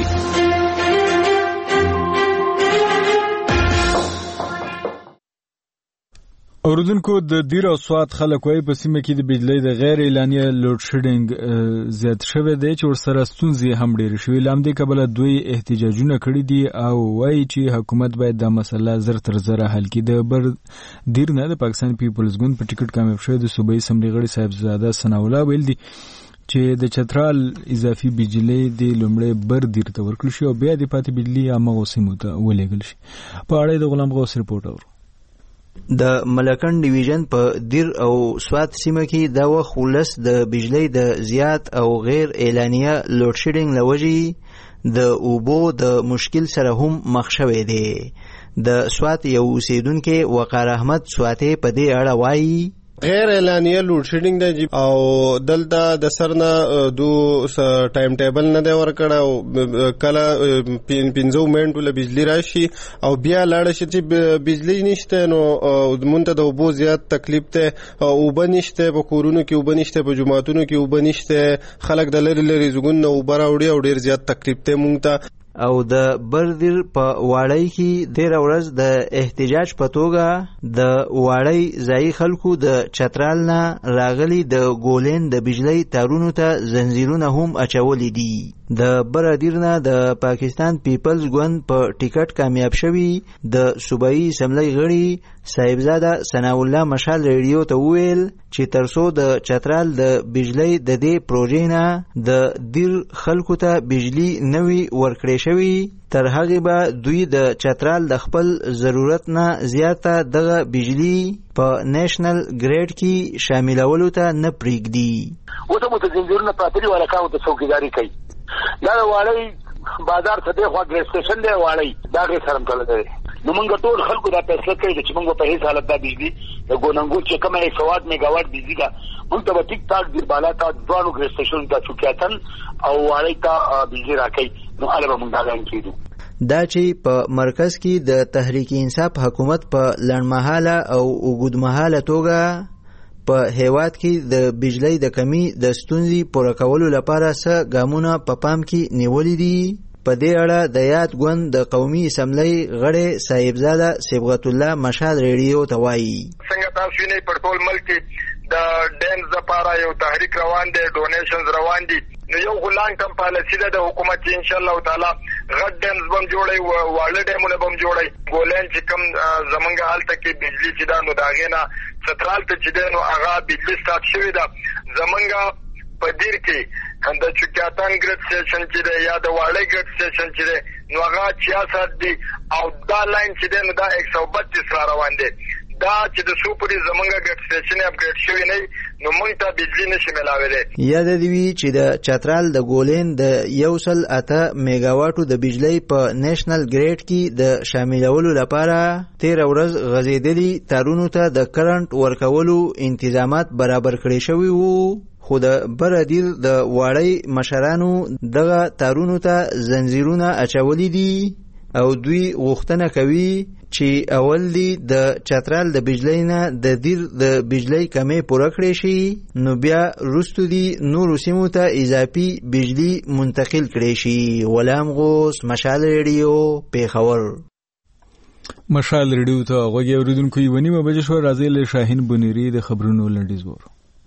اوردونکو د دیر او سواد خلک وای په سیمه کې د بجلی د غیر اعلانیه لوډ شیډینګ زیات شوه دی چې ورسره ستونزې هم ډېرې شوې. لامدې کبله دوی احتجاجونه کړي دي او وایي چې حکومت باید دا مسله زر تر زره حل کړي. د بر دیر نه د پاکستان پیپلز ګوند په ټیکټ کامیاب شوی د صوبایي اسمبلي غړي صاحبزاده ثناء الله ویل دي چې د چترال اضافي بجلی د لومړی بر دیر ته ورکړل شي او بیا د پاتې بجلی همغو سیمو ته ولېږل شي. په اړه د غلام غوث رپورټ اورو. د ملکن ډیویژن په دیر او سوات سیمه کې دا وخت ولس د بجلی د زیات او غیر اعلانیه لوډ شیډینګ لوجې د اوبو د مشکل سره هم مخ شوی دی. د سوات یو اوسیدونکو وقار احمد سواتی په دې اړه وایي غیر اعلانیه لوډ شیډینګ دی او دلته د سرنا دو ټایم ټیبل نه دی ورکړ او کله پنځو منټو له بجلی راشي او بیا لاړ شي چې بجلی نشته نو مونږ ته د اوبو زیات تکلیف ته اوبه نشته په کورونو کې اوبه نشته په جماعتونو کې اوبه نشته خلک د لری لری زګون نه اوبه راوړي او ډیر زیات تکلیف ته مونږ ته. او د بردیر په واړی کې تیر ورځ د احتجاج په توګه د واړی ځای خلکو د چترال نه راغلي د ګولین د بجلی تارونو ته زنجیرونه هم اچولي دي. د بردیر نه د پاکستان پیپلز ګوند په ټیکټ کامیاب شوی د صوبایي اسمبلی غړي صاحبزاده ثناء الله مشال ریډیو ته ویل چې ترڅو د چترال د بجلی د دې پروژې نه د دیر خلکو ته بجلی نوي ورکړې شوی تر هغه به دوی د چترال د خپل ضرورت نه زیاته دغه بجلی په نېشنل ګریډ کې شاملولو ته نه پریږدي. اوس مو ته زنجیرونه پاتې ولا کاو ته څوکیداری کوي. دا واړی بازار ته دی خو ګریډ سټیشن دی واړی دا غي سره تل دی. نو موږ ټول خلکو دا فیصله کړې چې موږ په هیڅ حالت دا بجلی د ګوننګو چې کومه یو واټ میگاواټ بجلی دا موږ ته ټیک ټاک دی بالا تا دوانو ګریډ سټیشن ته چوکیاتن او واړی ته بجلی راکې نو البته موږ دا لاین کېدو. دا چې په مرکز کې د تحریک انصاف حکومت په لړمحاله او اوږدمحاله توګه په هیواد کې د بجلی د کمی د ستونزې پوره کولو لپاره څه ګامونه په پام کې نیولي دي. په دې اړه د یاد ګوند د قومي اسمبلی غړي صاحبزاده صبغت الله مشال ریډیو ته وایي څنګه تاسو نه په ټول ملک د ډیمز لپاره یو تحریک روان دی ډونیشنز روان دي نو یو غلان کم پالیسی ده د حکومت ان شاء الله تعالی غټ ډیمز بم جوړي واړه ډیمونه بم جوړي ګولین چې کم زمونږ حالت کې بجلی چې دا نو داغینا سترال ته چې نو هغه بجلی سټارټ شوی ده زمونږ په دیر کې د چوکیاتان ګریډ سټیشن چې ده یا د واړې ګریډ سټیشن چې ده نو هغه چھیاسठ دي او دا لاین چې ده نو دا ایک سو بتیس را روان دي دا چې د سوپري زمونږ ګریډ سټیشن اپګریډ شوی نه نو موږ ته بجلی نشي ملاوي. یاد دی وی چې د چترال د ګولین د یو سل اته میگاواټو د بجلی په نېشنل ګریډ کې د شاملولو لپاره تیر ورځ غزیدلی تارونو ته د کرنٹ ورکولو انتظامات برابر کړی شوی وو خو د بردیر د واړی مشرانو دغه تارونو ته زنجیرونه اچولي دي او دوی غوښتنه کوي چې اول دی د چترال د بجلی نه د دیر د بجلی کمې پوره کړی شي، نو بیا وروستو دی نورو سیمو ته اضافي بجلی منتقل کړی شي. غلام غوث، مشال ریډیو، پیښور. مشال ریډیو ته غوږی اوریدونکو یې ونیمه بجې شوه. راځئ له شاهین بنیری د خبرونو لنډیز وورو.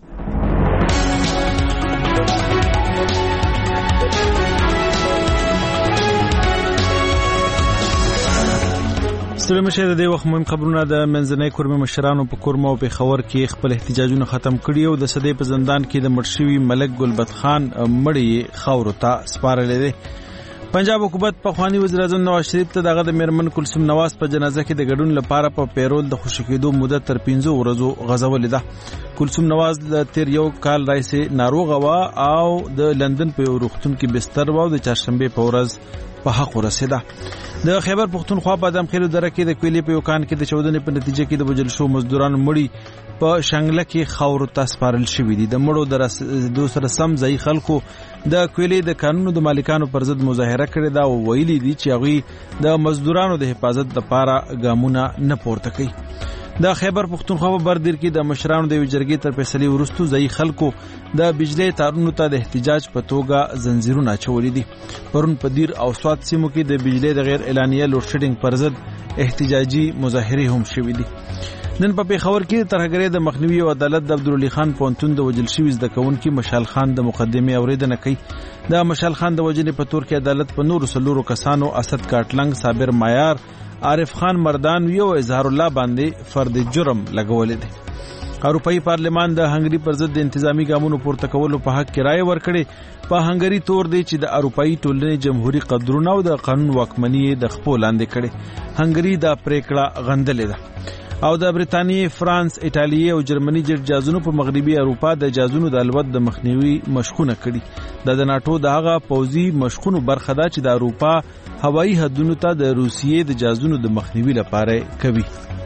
ستړي مشه د دې وخت مهم خبرونه. د منځنۍ کورمې مشرانو په کورما او پیښور کې خپل احتجاجونه ختم کړي او د سدې په زندان کې د مړ شوي ملک ګلبد خان مړی خاورو ته سپارلی دی. پنجاب حکومت پخوانی وزیر اعظم نواز شریف ته دغه د میرمن کلثوم نواز په جنازه کې د ګډون لپاره په پیرول د خوشی کېدو مدت تر پنځو ورځو غځولې ده. کلثوم نواز د تیر یو کال راهیسې ناروغه وه او د لندن په یو روغتون کې بستر وه او د چهارشنبې په ورځ په حق ورسېده. د خیبر پښتونخوا په ادمخیلو دره کې د کویلې په یو کان کې د چاودنې په نتیجه کې د وژل شوو مزدورانو مړي په شنګله کې خاورو ته سپارل شوي دي. د مړو د رسېدو سره سم ځایي خلکو د کویلې د قانونو د مالکانو پر ضد مظاهره کړې ده او ویلي دي چې هغوی د مزدورانو د حفاظت لپاره ګامونه نه پورته کوي. د خیبر پښتونخوا په بردیر کې د مشرانو د یوې جرګې تر فیصلې وروستو ځایي خلکو د بجلی تارونو ته د احتجاج په توګه زنځیرونه اچولي دي. پرون په دیر او سوات سیمو کې د بجلی د غیر اعلانیه لوډ شیډینګ پر ضد احتجاجي مظاهرې هم شوي دي. نن په پیښور کې ترهګرۍ د مخنیوي او عدالت د عبدالولي خان پوهنتون د وژل شوي زده کوونکي مشال خان د مقدمې اورېدنه کوي. د مشال خان د وژنې په تور کې عدالت په نورو څلورو کسانو اسد کاټلنګ، صابر مایار، عارف خان مردان یو اظهار الله باندې فرد جرم لګولې دي. اروپאי پارلمان د هنګري پر ضد د انتظامی ګامونو پورته کولو په حق کې رائے ورکړې. په هنګري تور دی چې د اروپאי ټولنې جمهوریت قدرونه او د قانون واکمنۍ د خپل لاندې کړي. هنګري دا پریکړه غندلې ده او د برتانیې، فرانس، ایټالیې او جرمني جټ جازونو په مغربي اروپا د جازونو د الوت د مخنیوي مشقونه کړي. دا د ناتو د هغه پوځي مشقونو برخه ده چې د اروپا هوایي حدونو ته د روسیې د جازونو د مخنیوي لپاره کوي.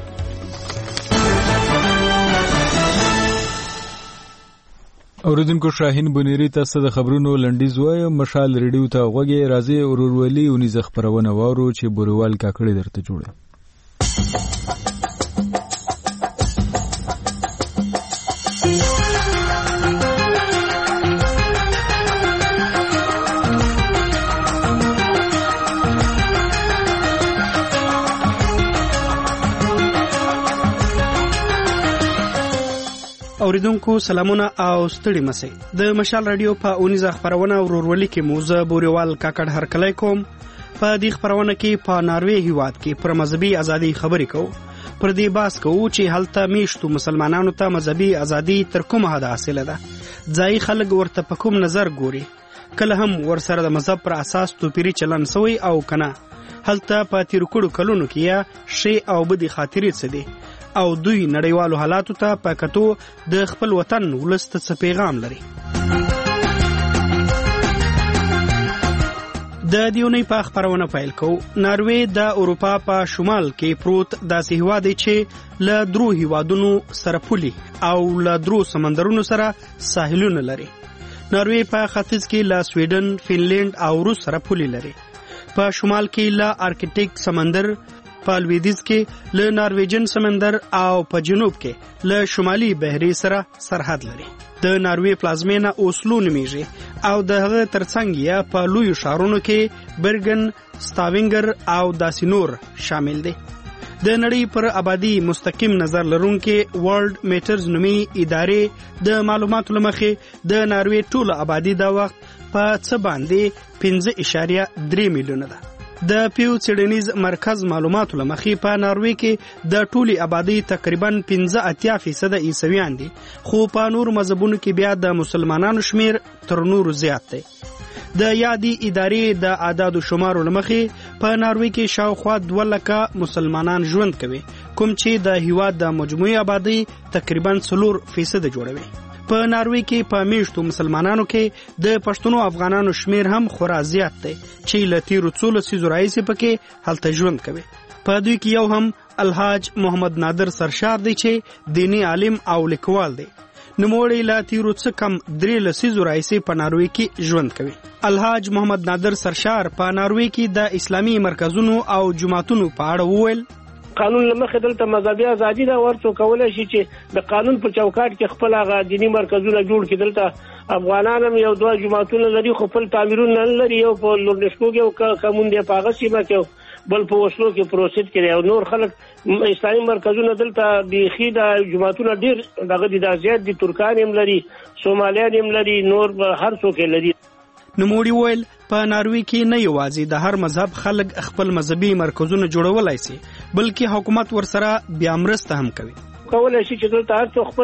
اوریدونکو شاهین بنیری تاسو د خبرونو لنډیز وایي. مشال ریډیو ته غوږی راځي ورورولي اونیزه خبرونه وورو چې بوروال کاکړي درته جوړه. اوریدونکو سلامونه او ستړي مسئ. د مشال رادیو په اونیزه خبرونه ورورولي کې موزه بوریوال کاکړ هرکلی کوم. په دې خبرونه کې په ناروې هیواد کې پر مذهبي ازادي خبرې کوو. پر دې باس کوو چې هلته میشتو مسلمانانو ته مذهبي ازادي تر کومه حده حاصله ده. ځایي خلک ورته په کوم نظر ګوري. کله هم ورسره د مذهب پر اساس توپیري چلن سوی او کنه. هلته په تیر کړو کلونو کې یا شی او بدی خاطرې څه دي او دوی نړیوالو حالاتو ته په کتو د خپل وطن ولست څه پیغام لري. د دیونی په خبرونه پیل کو. ناروې د اروپا په شمال کې پروت داسې هیواد دی چې له درو هیوادونو سره پولي او له درو سمندرونو سره ساحلونه لري. ناروې په ختیځ کې له سویډن، فینلند او روس سره پولي لري. په شمال کې له ارکټیک سمندر، په لویدیځ کې له نارویجن سمندر او په جنوب کې له شمالي بحري سره سرحد لري. د ناروې پلازمینه اوسلو نومیږي او د هغه ترڅنګ یې په لویو ښارونو کې برګن، ستاوینګر او داسې نور شامل دي. د نړۍ پر آبادی مستقیم نظر لرونکې ورلد میټرز نومي ادارې د معلوماتو له مخې د ناروې ټوله آبادی دا وخت په څه باندې پنځه اعشاریه درې میلیونه ده. د پیو څېړنیز مرکز معلوماتو له مخې په ناروې کې د ټولې آبادی تقریبا پنځه اتیا فیصده عیسویان دي، خو په نور مذهبونو کې بیا د مسلمانانو شمیر تر نورو زیات دی. د یادی ادارې د اعدادو شمارو له مخې په ناروې کې شاوخوا دوه لکه مسلمانان ژوند کوي، کوم چې د هیواد د مجموعي آبادی تقریبا څلور فیصده جوړوي. په ناروې کې په میشتو مسلمانانو کې د پښتنو افغانانو شمیر هم خورا زیات دی چې له تیرو څو لسیزو راهیسې پکې هلته ژوند کوي. په دوی کې یو هم الحاج محمد نادر سرشار دی چې دینی عالم او لیکوال دی. نوموړی لا تیرو څه کم درې لسیزو راهیسې په ناروې کې ژوند کوي. الحاج محمد نادر سرشار په ناروې کې د اسلامي مرکزونو او جماعتونو په اړه وویل قانون لمخې دلته مذهبي ازادي دا ورته کولای شي چې د قانون په چوکاټ کې خپل هغه دینی مرکزونه جوړ کړي. دلته افغانان هم یو دوه جماعتونه لري خو خپل تعمیرونه نه لري، یو په لورنشکو کې او کومون دی په هغه سیمه کې بل په وسلو کې پروسید کړي او نور خلک اسلامي مرکزونه دلته بيخي د جماعتونو ډیر دغه د زیات دي، ترکان هم لري، سومالیان هم لري، نور هر څوک لري. نوموړي ویل په ناروې کې نه یوازې د هر مذهب خلک خپل مذهبي مرکزونه جوړولای شي بلکې حکومت ورسره بیا مرسته هم کوي. کولای شي چې دلته هر څوک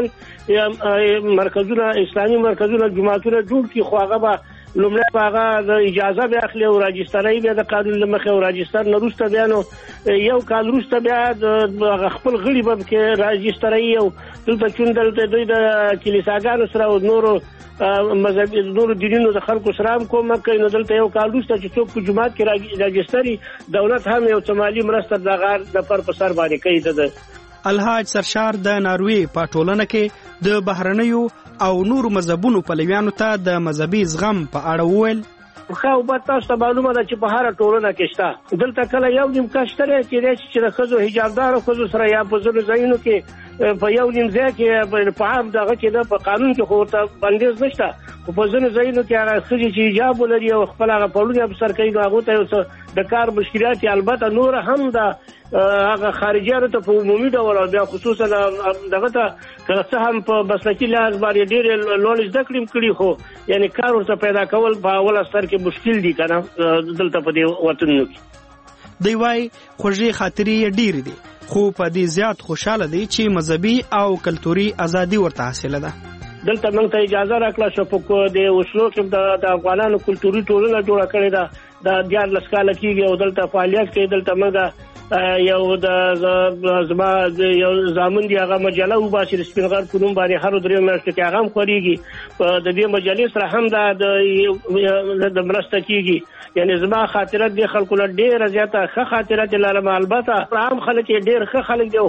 خپل مرکزونه اسلامي مرکزونه جماعتونه جوړ کړي، خو هغه به لومړی په هغه د اجازه به اخلي او راجستري به د قانون له مخې او راجستر نه وروسته بیا نو یو کال وروسته بیا د خپل غړي به کې راجستري او دلته چون دلته دوی د کلیساګانو سره او نورو مذهبي نورو دینونو د خلکو سره هم کومک کوي. نو دلته یو کال وروسته چې څوک په جماعت کې راجستري دولت هم یو څه مالي مرسته د غار د پر په سر باندې کوي. د الحاج سرشار د ناروې په ټولنه کې د بهرنیو او نورو مذهبونو پلویانو ته د مذهبي زغم په اړه وویل خو به تاسو ته معلومه ده چې په هر ټولنه کې شته دلته کله یو نیم کشتره چې چې د خزو حجابدار خزو سره یا په ځینو ځایونو کې په یو نیم ځای کې په عام دغه کې د په قانون کې خو ته بندیز نشته، خو په ځینو ځایونو کې هغه خزي چې حجاب ولري او خپل هغه پړونه په سر کوي هغه ته یو د کار مشکلات البته نور هم د هغه خارجيانو ته په عمومي ډول او بیا خصوصا دغه ته که څه هم په مسلکي لحاظ باندې ډېر لوړ زده کړې کړي خو یعنی کار ورته پیدا کول په اول سر کې مشکل دي کنه دلته په دې وطنونو کې. دی وايي خوږې خاطرې ډېرې دي خو په دې زیات خوشاله دي چې مذهبي او کلتوري ازادي ورته حاصله ده. دلته موږ ته اجازه راکړه چې په د وسلو کې د افغانانو کلتوري ټولنه جوړه کړې ده د دیارلس کاله کېږي او دلته فعالیت کوي. دلته موږ یو د زما یو زامن دی هغه مجله وباسي د سپینغر په نوم باندې هر درې میاشتې کې هغه هم خوريږي د دې مجلې سره هم د مرسته کیږي. یعنی زما خاطرات د خلکو له ډېر زیاته ښه خاطرات لرم، البته عام خلک ډېر ښه خلک دی او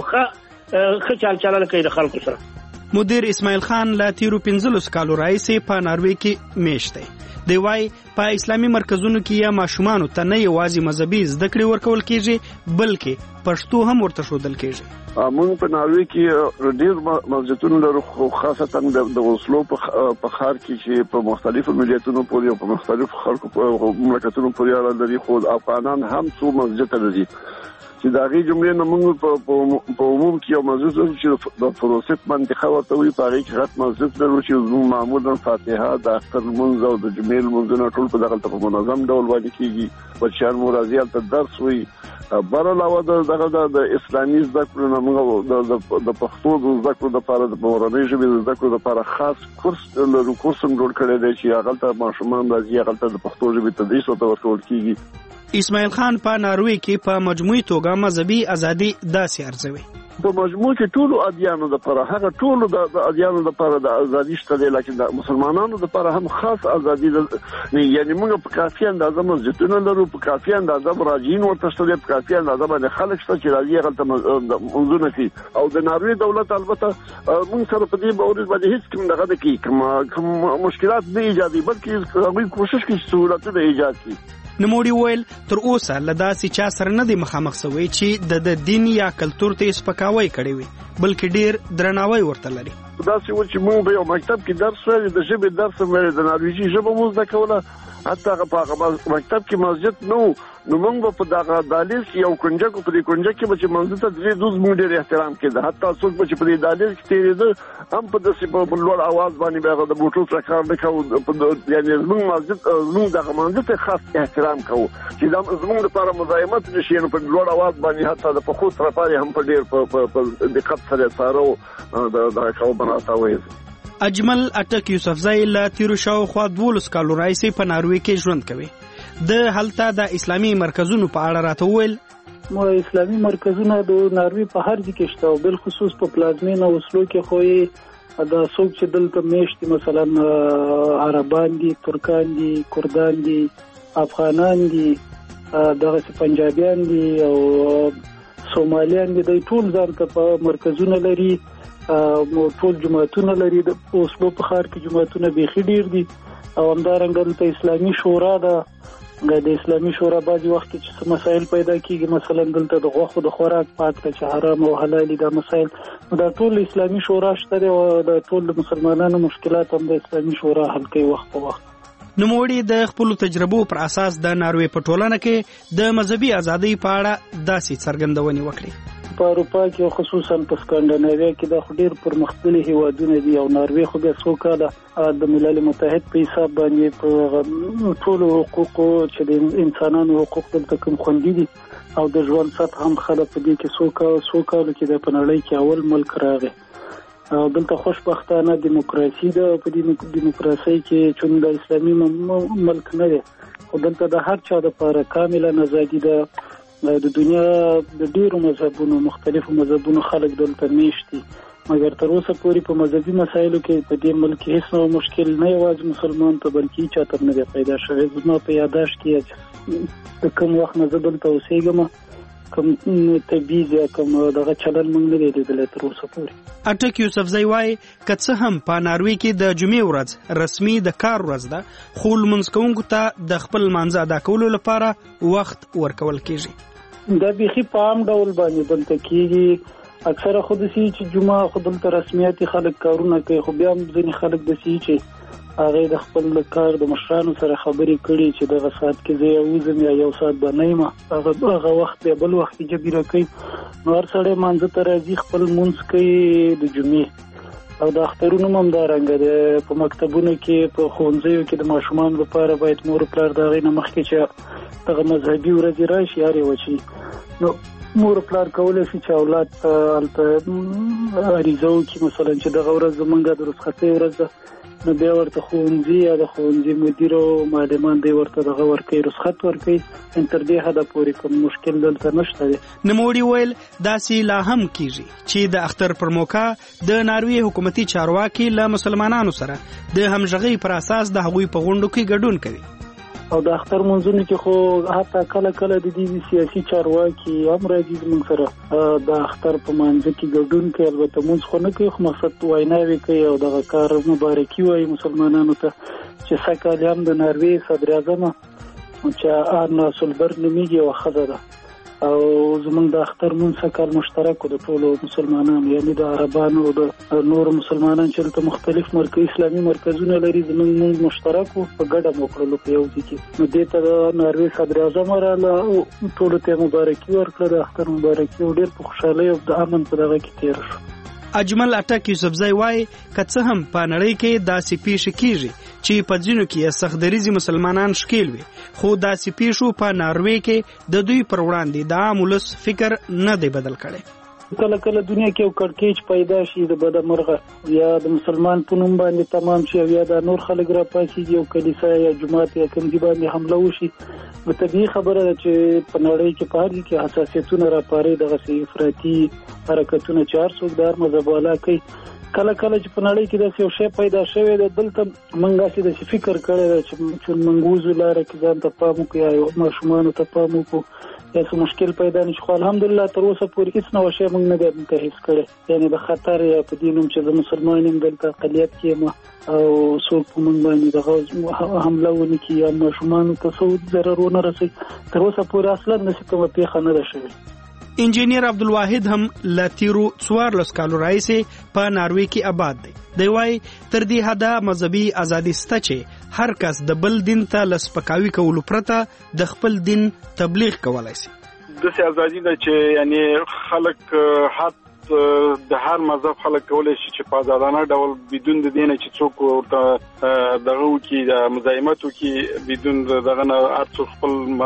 ښه ښه چال چلن کوي د خلکو سره. مدیر اسماعیل خان لا تیرو پنځلس کالو راهیسې په ناروې کې میشت دی. دی وايي په اسلامي مرکزونو کې یا ماشومانو ته نه یوازې مذهبي زده کړې ورکول کېږي بلکې پښتو هم ورته ښودل کېږي. موږ په ناروې کې ډېر مسجدونه لرو خو خاصتا د وسلو په ښار کې چې په مختلفو ملیتونو پورې او په مختلفو خلکو په مملکتونو پورې اړه لري، خو افغانان هم څو مسجد لري چې د هغې جملې نه موږ په عموم کې یو مسجد لرو چې د فروسیت منطقه ورته وایي، په هغې کې غټ مسجد لرو چې زموږ معمولا فاتحه د اختر لمونځ او د جمعې لمونځونه ټول په دغلته په منظم ډول وړاندې کېږي. بچیان مو راځي هلته درس وایي. بر علاوه دغه د اسلامي زده کړو نه موږ د پښتو د زده کړو دپاره د مورنۍ ژبې د زده کړو دپاره خاص کورس لرو، کورس هم جوړ کړی دی چې هغلته ماشومان راځي، هغلته د پښتو ژبې تدریس ورته ورکول کېږي. اسماعیل خان په ناروې کې په مجموعي توګه مذهبي ازادي داسې ارزوي په مجموع کې ټولو ادیانو لپاره هغه ټولو د ادیانو لپاره د ازادي شته دی، لکه د مسلمانانو لپاره هم خاص ازادي ده. یعنی موږ په کافي اندازه مسجدونه لرو، په کافي اندازه مراجعین ورته شته دي، په کافي اندازه باندې خلک شته چې راځي هغلته منځونه کوي. او د ناروې دولت البته موږ سره په دې باور باندې هیڅ کوم دغه نه کوي کوم مشکلات نه ایجادي، بلکې هغوی کوشش کوي چې سهولتونه ایجاد کړي. نوموړي ویل تر اوسه له داسې چا سره نه دی مخامخ شوی چې د دین یا کلتور ته سپکاوی کړی وي بلکې ډیر درناوی ورته لري. داسې و چې موږ په یو مکتب کې درس ویل، د ژبې درس هم ویل، د نارویجي ژبه مو زده کوله، حتی هغه په هغه مکتب کې مسجد نه و، نو موږ به په دغه دهلیز یو کنجک په دې کنجک کې به چې منځ ته درې دوز موږ ډېر احترام کېده، حتی څوک به چې په دې دهلیز کې تېرېده هم په داسې په لوړ اواز باندې به هغه د بوټو سره کار نه کوو. یعنې زموږ مسجد زموږ دغه منځ ته خاص احترام کوو چې دا زموږ لپاره مزاحمت نه شي، نو په لوړ اواز باندې حتی د پښو سره پارې هم په ډېر په دقت سره څارو دغه کوو بناته وایي. اجمل اټک یوسفزی له تیرو شاوخوا دولس کالو راهیسې په ناروې کې ژوند کوي. د هلته د اسلامي مرکزونو په اړه راته وویل مو اسلامي مرکزونه د ناروې په هر ځای کې شته او بل خصوص په پلازمینه وسلو کې خو یې د څوک چې دلته میشتي مثلا عربان دي، ترکان دي، کردان دي، افغانان دي، دغه پنجابیان دي او سومالیان دي، دوی ټول ځان ته په مرکزونه لري ټول جماعتونه لري د اوسلو په ښار کې جماعتونه بیخي ډیر دي او همدارنګه دلته اسلامي شورا ده د اسلامي شورا بعضې وخت کې چې مسایل پیدا کیږي مثلا دلته د غوښو د خوراک پات ته چې حرام او حلال دا مسایل دا ټول اسلامي شورا شته دی او د ټول مسلمانانو مشکلات هم د اسلامي شورا حل کوي وخت په وخت. نوموړي د خپل تجربو پر اساس د ناروې په ټولنه کې د مذهبي ازادۍ په اړه داسې څرګندونې وکړي. په اروپا کې خصوصا په سکانډیناویا کې د ډېر پرمختللي هیوادونه دي او ناروې خو بیا څو کاله د ملل متحد په حساب باندې په ټولو حقوقو چې د انسانانو حقوق دلته کوم خوندي دي او د ژوند سطح هم خلک په دې کې څو کاله څو کاله کې د په نړۍ کې اول ملک راغی او دلته خوشبختانه دیموکراسي ده. په دې دیموکراسي کې چې د اسلامي ملک نه دی خو دلته د هر چا لپاره کاملا ازادي ده. د دنیا د ډیرو مذهبونو مختلفو مذهبونو خلک دلته میشت دي مګر تر اوسه پورې په مذهبي مسایلو کې په دې ملک هیڅ نوع مشکل نه یوازې مسلمان ته بلکې چاته نه دی پیدا شوی. زما په یاداشت کې د کوم وخت نه زه دلته اوسېږم کوم تبعیض یا کوم دغه چلن موږ نه دی لیدلی تر اوسه پورې. اټک یوسفزی وایي که څه هم په ناروې کې د جمعې ورځ رسمي د کار ورځ ده خو لمونځ کوونکو ته د خپل لمانځه ادا کولو لپاره وخت ورکول کېږي. دا بیخي په عام ډول باندې دلته کېږي. اکثره خو داسې چې جمعه خو دلته رسمیاتي خلک کارونه کوي خو بیا هم ځینې خلک داسې چې هغې د خپل کار د مشرانو سره خبرې کړي چې دغه ساعت کې زه یوځم یا یو ساعت به نه یم هغه وخت بیا بل وخت کې جبیره کوي. نو هر سړی مانځه ته راځي خپل لمونځ کوي د جمعې او د اخترونو هم همدارنګه دی. په مکتبونو کې په ښوونځیو کې د ماشومانو لپاره باید مور پلار د هغې نه مخکې چې دغه مذهبي ورځې راشي هر یوه چې نو مور پلار کولی شي چې اولاد ته هلته عریضه وکړي مثلا چې دغه ورځ زمونږ د رخصتۍ ورځ ده نو بیا ورته ښوونځي یا د ښوونځي مدیر او معلمان دی ورته دغه ورکوي رخصت ورکوي. تر دې حده پورې کوم مشکل دلته نشته دی. نوموړي ویل داسې لا هم کیږي چې د اختر پر موقع د ناروې حکومتي چارواکي له مسلمانانو سره د همغږۍ پر اساس د هغوی په غونډو کې ګډون کوي. او د اختر منځونو کې خو حتی کله کله د دې سیاسي چارواکي هم راځي زموږ سره د اختر په مانځه کې ګډون کوي. البته مونځ خو نه کوي خو مقصد ویناوې کوي او دغه کار مبارکي وایي مسلمانانو ته چې سږ کال هم د ناروې صدر اعظمه چې آرنا سولبرګ نومیږي یوه ښځه ده او زمونږ د اختر مونځ سږ کال مشترک د ټولو مسلمانانو یعنې د عربانو او د نورو مسلمانانو چې دلته مختلف مرکز اسلامي مرکزونه لري زمونږ مونځ مشترک و په ګډه مو کړلو په یو ځای کې. نو دې ته د ناروې صدر اعظمه راغله او ټولو ته یې مبارکي ورکړه د اختر مبارکي او ډېر په خوشحالۍ او د امن په دغه کې تېره شو. اجمل اټک یوسفزی وایي که څه هم په نړۍ کې داسې پیښې کېږي چې په ځینو کې یې سختدریځي مسلمانان ښکیل وي خو داسې پیښو په ناروې کې د دوی پر وړاندې د عام ولس فکر نه دی بدل کړی. کله کله دنیا کې یو کړکېچ پیدا شي د بده مرغه یا د مسلمان په نوم باندې تمام شي او یا د نور خلک را پاسېږي یو کلیسا یا جومات یا کوم ځای باندې حمله وشي نو طبیعي خبره ده چې په نړۍ کې په هر ځای کې حساسیتونه راپاري دغسې افراطي حرکتونه چې هر څوک د هر مذهب والا کوي. کله کله چې په نړۍ کې داسې یو شی پیدا شوی دی دلته موږ هسې داسې فکر کړی دی چې موږ وځو لاره کې ځان ته پام وکړو یا ماشومانو ته پام وکړو یا څه مشکل پیدا نه شي خو الحمدلله تر اوسه پورې هېڅ نوع شی موږ نه دی دلته حس کړی یعنې د خطر یا په دې نوم چې زه مسلمان یم دلته اقلیت کې یم او څوک په موږ باندې دغه حمله ونه کړي یا ماشومانو ته څه ضرر ونه رسوي تر اوسه پورې اصلا داسې کومه پیښه نه ده شوې. انجینیر عبدالواحد هم له تیرو څوارلس کالو راهیسې په ناروې کې آباد دی. دی وایي تر دې حده مذهبي ازادي شته چې هر کس د بل دین ته له سپکاوي کولو پرته د خپل دین تبلیغ کولی شي. داسې ازادي ده چې یعنې خلک حد د هر مذهب خلک کولی شي چې په ازادانه ډول بدون د دې نه چې څوک ورته دغه وکړي د مزاحمت وکړي بدون دغه نه هر څوک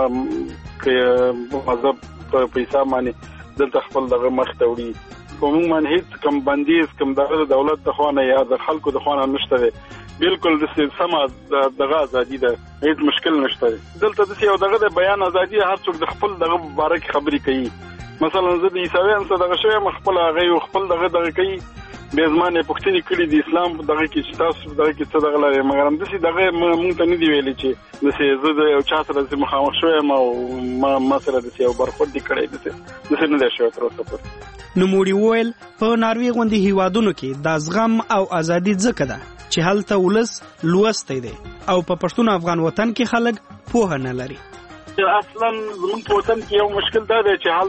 خپل مذهب په پیسه باندې دلته خپل دغه مخ ته وړي. په موږ باندې هېڅ کوم بندیز کوم دغه د دولت د خوا نه یا د خلکو د خوا نه نشته دی. بالکل داسې سمه دغه ازادي ده هېڅ مشکل نشته دی. دلته داسې یو دغه د بیان ازادي هر څوک د خپل دغه باره کې خبرې کوي. مثلا زه د عیسویانو سره دغه شوی یم خپل هغه خپل دغه دغه کوي به زمانه پښتني کړي د اسلام دغه کې چې تاسو دغه کې څه دغه لري مګر هم د سي دغه مونږ ته نه دی ویلي چې د سي زه د یو چا سره مخامخ شوم او ما ما سره د سي یو برخورد کړی د سي د سي نه دی شوی تر اوسه پورې. نوموړي وویل په ناروې غوندي هیوادونو کې د زغم او ازادي ځکه ده چې هلته ولس لوستی دی او په پښتون افغان وطن کې خلک پوهه نه لري. اصلا زمونږ په وطن کې یو مشکل دا دی چې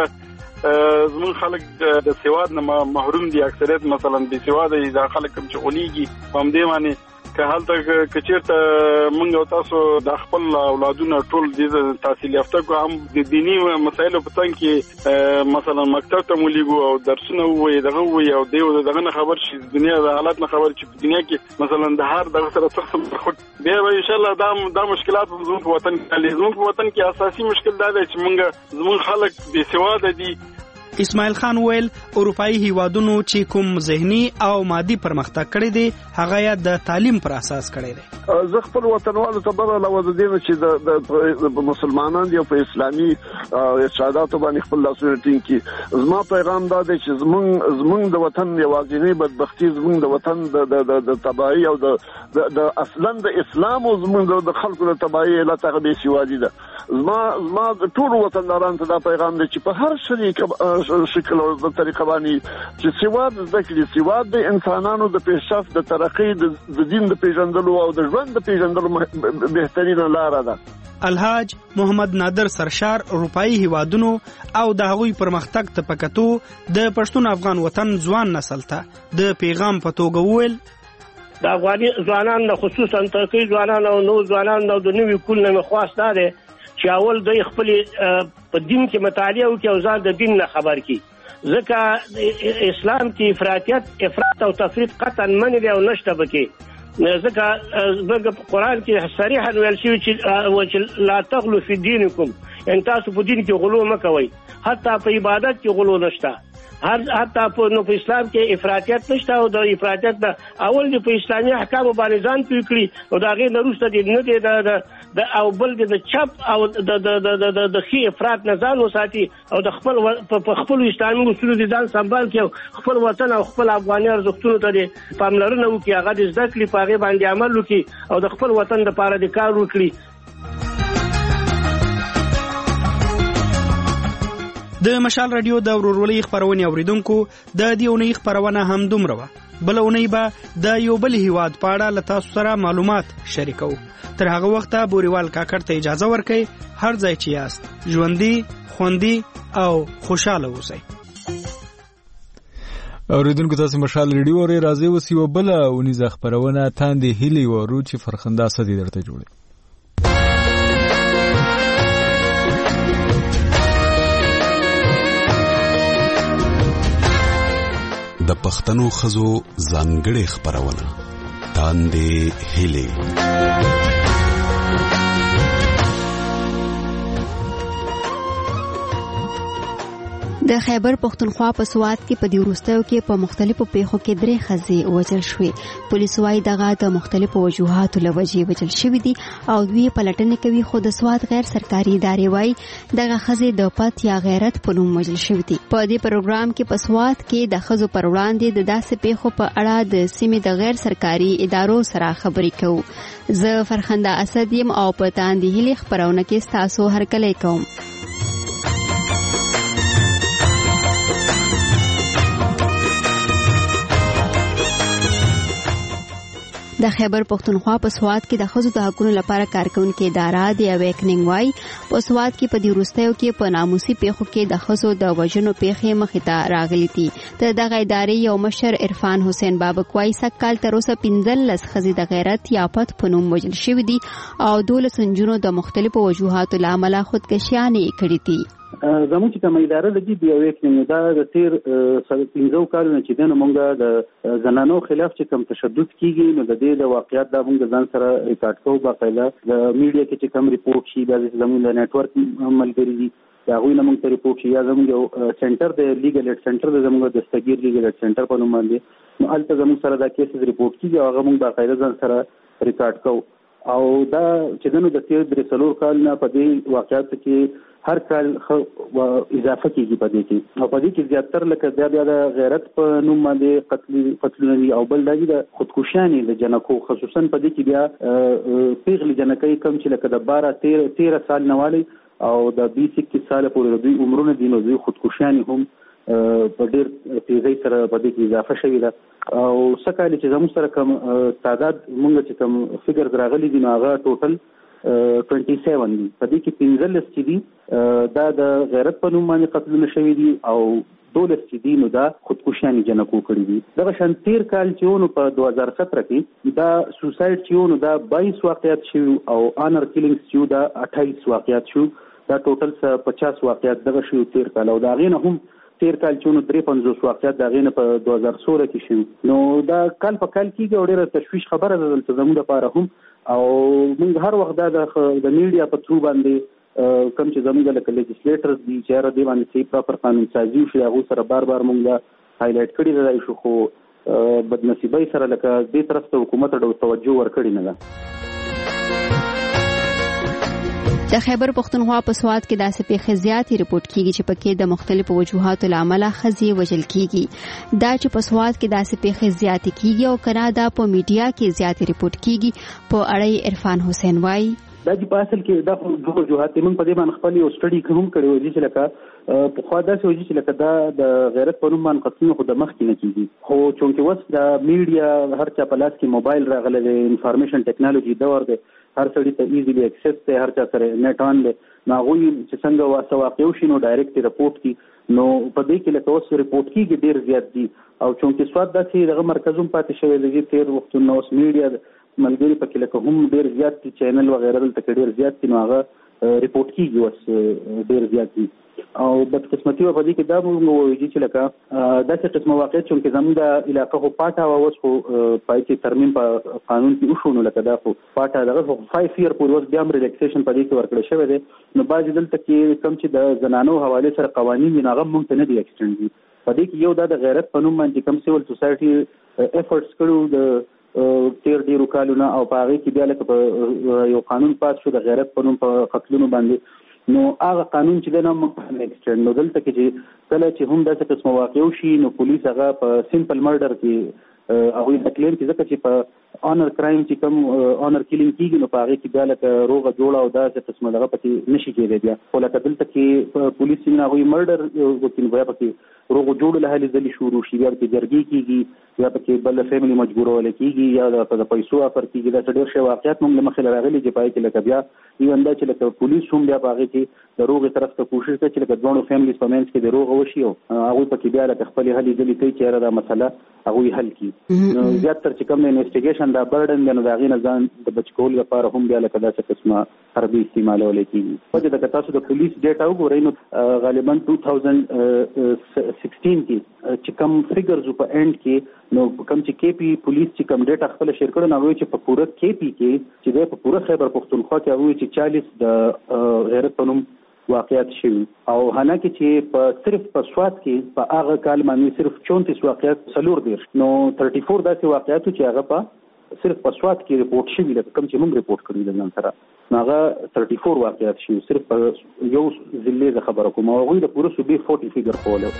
هلته زمونږ خلک د سواد نه محروم دي. اکثریت مثلا بې سواده دي. دا خلک کوم چې غولېږي په همدې باندې که هلته که چېرته مونږ او تاسو د خپل اولادونه ټول د تحصیل یافته کو هم د دیني مسایلو په تنګ کې مثلا مکتب ته مو لیږو او درسونه ووایي دغه ووایي او دی دغه نه خبر شي دنیا د حالات نه خبر چې په دنیا کې مثلا د هر دغه سره سخت برخورد بیا به انشاءالله دا دا مشکلات زموږ په وطن کې زموږ په وطن کې اساسي مشکل دا دی چې مونږ زموږ خلک بې سواده دي. اسماعیل خان ویل اروپאי هیوادونو چې کوم ذهني او مادي پرمختګ کړی دی هغه یې د تعلیم پر اساس کړی دی. زه خپل وطنوالو ته بل لوځ دي چې د مسلمانان دی په اسلامي ارشاداتو باندې خپل لاسونه ټینګ کړي. زما پیغام دا دی چې زمونږ زمونږ د وطن یوازینی بدبختی زمونږ د وطن د د تباہي او د د اصلا د اسلام او زمونږ د خلکو د تباہي علت هغه بې سوادي ده. زما زما ټول وطنداران ته دا پیغام دی چې په هر شریک شکل او د طریقه باندې چې سواد زده کړي. سواد د انسانانو د پیشرفت د ترقۍ د دین د پیژندلو او د ژوند د پیژندلو بهترینه لاره ده. الحاج محمد نادر سرشار اروپאי هیوادونو او د هغوی پرمختګ ته پکتو د پښتون افغان وطن ځوان نسل ته د پیغام په توګه وویل د افغاني ځوانان خصوصا ترکي ځوانان او نو ځوانان د نوې کول نه خواست ده چې اول د خپل په دین کې مطالعه وکړي او ځان د دین نه خبر کړي ځکه اسلام کې افراطیت افراط او تفریط قطعا منع دی او نشته بکې ځکه په قرآن کې صریحا ویل شوی چې لا تغلو فی دینکم ان تاسو په دین کې غلو مه کوئ حتی په عبادت کې غلو نشته هر حتی په نو په اسلام کې افراطیت نشته او د افراطیت د اول د په اسلامي احکام باندې ځان پوي کړی او دا غي نروسته دي نه دي د د او بل د چپ او د د د د خي افراط نه ځان وساتي او د خپل په خپل اسلامي اصول دي ځان سمبال کړي خپل وطن او خپل افغاني ارزښتونو ته دي پاملرنه وکړي هغه د زده کړې په هغه باندې عمل وکړي او د خپل وطن لپاره د کار وکړي. د مشال رادیو د ورورولۍ خبرونه اوریدونکو د دې اونۍ خبرونه هم دومره وه. بل اونۍ به د یو بل هیواد په اړه له تاسو سره معلومات شریکو. تر هغه وخته بوریوال کاکړ ته اجازه ورکړئ. هر ځای چې یاست ژوندي خوندي او خوشاله اوسئ. اوریدونکو تاسو مشال ریډیو اورئ. راځي اوس یو بل اونیزه خبرونه تاندې هیلي ورو چې فرخنده سدي درته جوړي. د پښتنو خزو ځانګړې خبرونه تاندې هیلې. د خیبر پختونخوا په سوات کې په دی وروستیو کې په مختلفو پیښو کې درې ښځې وژل شوې. پولیس وايي دغه د مختلفو وجوهاتو له وجې وژل شوې دي او دوی پلټنې کوي، خو د سوات غیر سرکاري ادارې وايي دغه ښځې د پت یا غیرت په نوم وژل شوې دي. په دې پروګرام کې په سوات کې د ښځو پر وړاندې د داسې پیښو په اړه د سیمې د غیر سرکاري ادارو سره خبرې کوو. زه فرخنده اسد یم او په تاندې هیلې خبرونه کې ستاسو هرکلی کوم. د خیبر پختونخوا په سوات کې د ښځو د حقوقو لپاره کارکونکو اداره د اویکنینګ وايي په سوات کې په دې وروستیو کې په ناموسي پیښو کې د ښځو د وژنو پیښې مخې ته راغلي دي. د دغه ادارې یو مشر عرفان حسین بابک وايي سکهال تر اوسه پنځلس ښځې د غیرت یا پت په نوم وژل شوې دي او دولس نجونو د مختلفو وجوهاتو له امله خودکشیانې کړې دي. زموږ چې کومه اداره لګي دی یو کې دا د تیر سره پنځو کالونو چې دنه مونږه د زنانو خلاف چې کوم تشدد کیږي نو د دې د واقعیت د مونږ ځان سره ریکارډ کوو. باقاعده د میډیا کې چې کوم ریپورت شي د زموږ د نتورک ملګری دي دا غوښنه مونږ ته ریپورت شي یا زموږ یو سنټر د لیګل ایډ سنټر د زموږ د دستګیر لیګل ایډ سنټر په نوم باندې نو البته زموږ سره دا کیسز ریپورت کیږي او هغه مونږ باقاعده ځان سره ریکارډ کوو. او دا چې دنو د تیر درې څلور کال نه په دې واقعیت کې هر کال اضافه کیږي په دې کې او په دې کې زیاتره لکه بیا د غیرت په نوم باندې قتل قتلونه او بل د خودکشاني د جنکو خصوصا په دې کې بیا پیغلي جنکې کم چې لکه د بارہ تیرہ سال نوالی او د بیس اکیس سال پورې دوی عمرونه دي نو دوی خودکشاني هم په ډېر تیزی سره په دې کې اضافه شوې ده او سکهاله چې زموږ سره کوم تعداد مونږ چې کوم فګر راغلي دي نو هغه ټوټل سباسی دي په دې کې پنځلس چې دي دا د غیرت په نوم باندې قتلونه شوي دي او دولس چې دي نو دا خودکشاني جنکو کړي دي دغه شان تیر کال چې ونو په دوه هزار سترہ کې دا سوسایډ چې ونو دا بایس واقعیات شو او آنر کیلینګز چې دا اٹھائیس واقعیات شو دا ټوټل پچاس واقعیات دغه شو تیر کال او دا غینه هم تیر کال چې نو درې پنځوس واقعیات دا غینه په دوه هزار سولہ کې شو نو دا کال په کال کې ډېره تشویش خبره ده چې زموږ لپاره هم او موږ هر وخت دا د میډیا په تھرو باندې کوم چې زموږ لکه لیجسلیټرز دي چې را دي باندې چې پراپر قانون سازي شي هغه سره بار بار موږ هایلایټ کړی دی شو خو بدنصیبی سره لکه دې طرف ته حکومت ډېر توجه ورکړي نه ده د خیبر پښتونخوا په سواد کې داسې پیښې زیاتې رپورټ کیږي چې پکې د مختلفو وجوهاتو لامل خزي وجل کیږي دا چې په سواد کې داسې پیښې زیاتې کیږي او کنا دا په میډیا کې زیاتې رپورټ کیږي په اړه عرفان حسین وایي دا چې په اصل کې دا خو وجوهات موږ په دې باندې خپل یو سټډي کوم کړی و چې لکه په خوا داسې وځي چې لکه دا د غیرت په نوم باندې قتلونه خو د مخ کې نه کیږي خو چونکې وس د میډیا هر چا په لاس کې موبایل راغلی دی انفارمیشن ټیکنالوژي دور دی هر سړی ته ایزیلی اکسس دی هر چا سره نیټ آن دی نو هغوی چې څنګه واسه واقع وشي نو ډایرکټ رپورټ کی نو په دې کې لکه اوس رپورټ کیږي ډېر زیات دي او چونکې سواد داسې دغه مرکزوم پاتې شوی دی تیر وختونه اوس میډیا ملګری پکې لکه هم ډېر زیات دي چینل وغیره دلته ډېر زیات دي نو هغه رپورټ کیږي اوس ډېر زیات دي او بدقسمتي په دې کې دا موږ وایو چې لکه داسې قسمه واقعیت چې زموږ د علاقه خو پاټه او اوس خو پای کې ترمیم په قانون کې وشو نو لکه دا خو پاټه دغه خو فایو ایئر پورې اوس بیا هم ریلیکسیشن په دې کې ورکړل شوی دی نو بعضې دلته کې کوم چې د زنانو حوالې سره قوانین دي هغه موږ ته نه دي ایکسټنډ دي په دې کې یو دا د غیرت په نوم باندې کوم سیول سوسایټي افورټس کړو د تیر ډیرو کالونه او په هغه کې بیا لکه یو قانون پاس شو د غیرت په نوم په قتلونو باندې نو هغه قانون چې د نوم ایکسټنډ نو دلته کې چې کله چې هم داسې قسمه واقع وشي نو پولیس هغه په سمپل مرډر کې هغوی د کلیم کې ځکه چې په آنر کرایم چې کوم آنر کیلینګ کېږي نو په هغې کې بیا لکه روغه جوړه او داسې قسمه دغه پکې نشي کېدی بیا خو لکه دلته کې پولیس چې هغوی مرډر وکړي بیا پکې روغه جوړو له هلې ځلې شروع شي بیا پکې جرګې کېږي یا پکې بل فیملي مجبورولی کېږي یا د پیسو افر کېږي داسې ډېر شی واقعیات موږ له مخې له راغلي چې پای کې لکه بیا ایون دا چې لکه پولیس هم بیا په هغې کې د روغې طرف ته کوشش کوي چې لکه دواړو فیملیز په منځ کې د روغه وشي او هغوی پکې بیا لکه خپلې هلې ځلې کوي چې یاره دا مسله هغوی حل کړي نو زیاتره چې کوم د انویسټیګیشن دا برډن دی نو د هغې نه ځان د بچ کولو لپاره هم بیا لکه داسې قسمه حربي استعمالولی کېږي وجه لکه تاسو د پولیس ډیټا وګورئ نو غالبا ټو تھاوزنډ سکسټین کې چې کوم فګرز په اینډ کې نو کوم چې کې پی پولیس چې کوم ډیټا خپل شیر کړو نو هغوی چې په پوره کې پی کې چې دی په پوره خیبر پښتونخوا کې هغوی چې چالیس د غیرت په نوم واقعیات شوي او حالانکه چې په صرف په سواد کې په هغه کال باندې صرف چونتیس واقعیات څلور دېرش نو تھرټي فور داسې واقعیاتو چې هغه په صرف په سواد کې رپورټ شوي لکه کوم چې موږ رپورټ کړي د ځان سره نو هغه تھرټي فور واقعیات شوي صرف په یو ضلع زه خبره کوم او هغوی د پوره صوبې فورټي فیګر کولی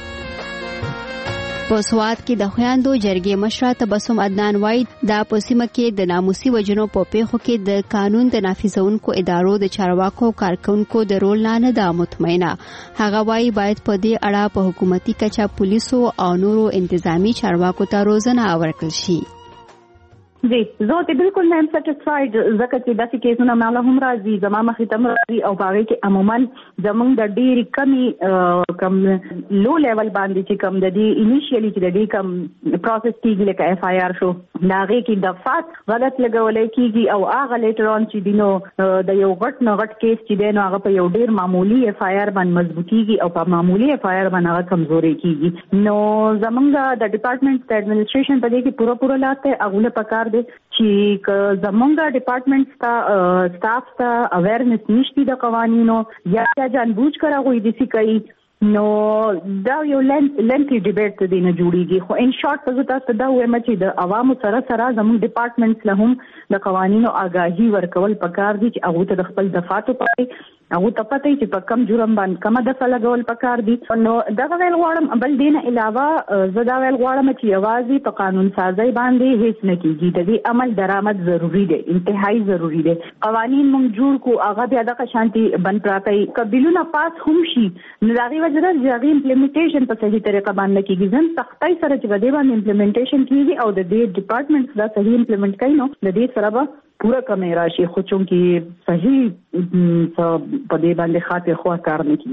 په سواد کې د خویندو جرګې مشره تبسم عدنان وایي دا په سیمه کې د ناموسي وجنو په پیښو کې د قانون د نافذونکو ادارو د چارواکو کارکونکو د رول نه نه د مطمئنه هغه وایي باید په دې اړه په حکومتي کچه پولیسو او نورو انتظامی چارواکو ته روزنه ورکړل شي جی زه ته بالکل نه ام سټیسفاید ځکه چې داسې کیسونه مالا هم راځي زما مخې ته راځي او هغه کې عموما زمونږ د ډېری کمی کم لو لیول باندې چې کم د دې انیشیلی چې د دې کم پروسس کېږي لکه اف آی آر شو دا هغه کې د فات غلط لګولې کېږي او هغه لیټر اون چې دینو د یو غټ نه غټ کیس چې دی نو هغه په یو ډېر معمولی اف آی آر باندې مضبوطیږي او په معمولی اف آی آر باندې هغه کمزوري کېږي نو زمونږ د ډپارټمنټ د ایڈمنسټریشن په دې کې پوره پوره لاته هغه په کار چې زمونږ ډپارټمنټ ته سټاف ته اویرنس نشته د قوانینو یا جان بوج کړه غوې دي سي کوي نو دا یو لنتي ډیبیټ دی نه جوړیږي خو ان شارټ په تاسو دا وایم چې د عوامو سره سره زموږ ډپارټمنټس له هم د قوانینو آگاهي ورکول پکار دي چې هغه ته د خپل دفاتو پاتې هغه ته پته چې په کم جرم باندې کومه دفعه لګول پکار دي. نو دا ویل غواړم بل دین علاوه زه دا ویل غواړم چې یوازې په قانون سازي باندې هیڅ نه کیږي، د دې عمل درآمد ضروری دی، انتهایی ضروری دی. قوانین موږ جوړ کو هغه بیا د شانتي بن پراته کبیلونه پاس هم شي نو دا غي وجه د ځاګي امپلیمنټیشن په صحیح طریقه باندې کیږي. ځن سختۍ سره چې د دې باندې امپلیمنټیشن کیږي او د دې ډپارټمنټس دا صحیح امپلیمنټ کوي نو د دې سره به پورا کمی راشي، خو چونکی صحیح په دې باندې خاطر خو کار نه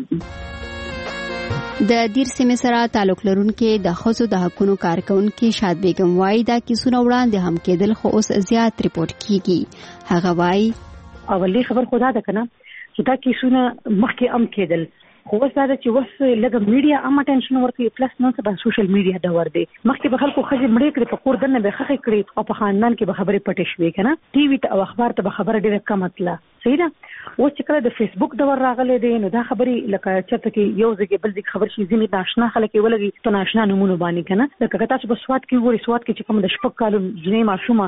کیږي. د دیر سیمه سره تعلق لرونکي د خصو د حقونو کارکونکو شاد بیگم وای دا کیسونه وړاندې هم کېدل خو اوس زیات ریپورت کیږي. هغه وای اولی خبر خدا ده کنه چې دا کیسونه مخکې هم کېدل خو اوس دا چې اوس لږه میډیا هم اټینشن ورکوي پلس نو څه د سوشل میډیا دور دی. مخکې به خلکو ښځې مړې کړې په کور دننه به خښې کړې او په خاندان کې به خبرې پټې شوې که نه، ټي وي ته او اخبار ته به خبره ډېره کمه تله. صحیح ده. اوس چې کله د فیسبوک دور راغلی دی نو دا خبرې لکه چېرته کې یو ځای بل ځای خبر شي ځینې ناشنا خلک یې ولګي په ناشنا نومونو باندې که نه. لکه که تاسو په سوات کې وګورئ، سوات کې چې کوم د شپږ کالو جنۍ ماشومه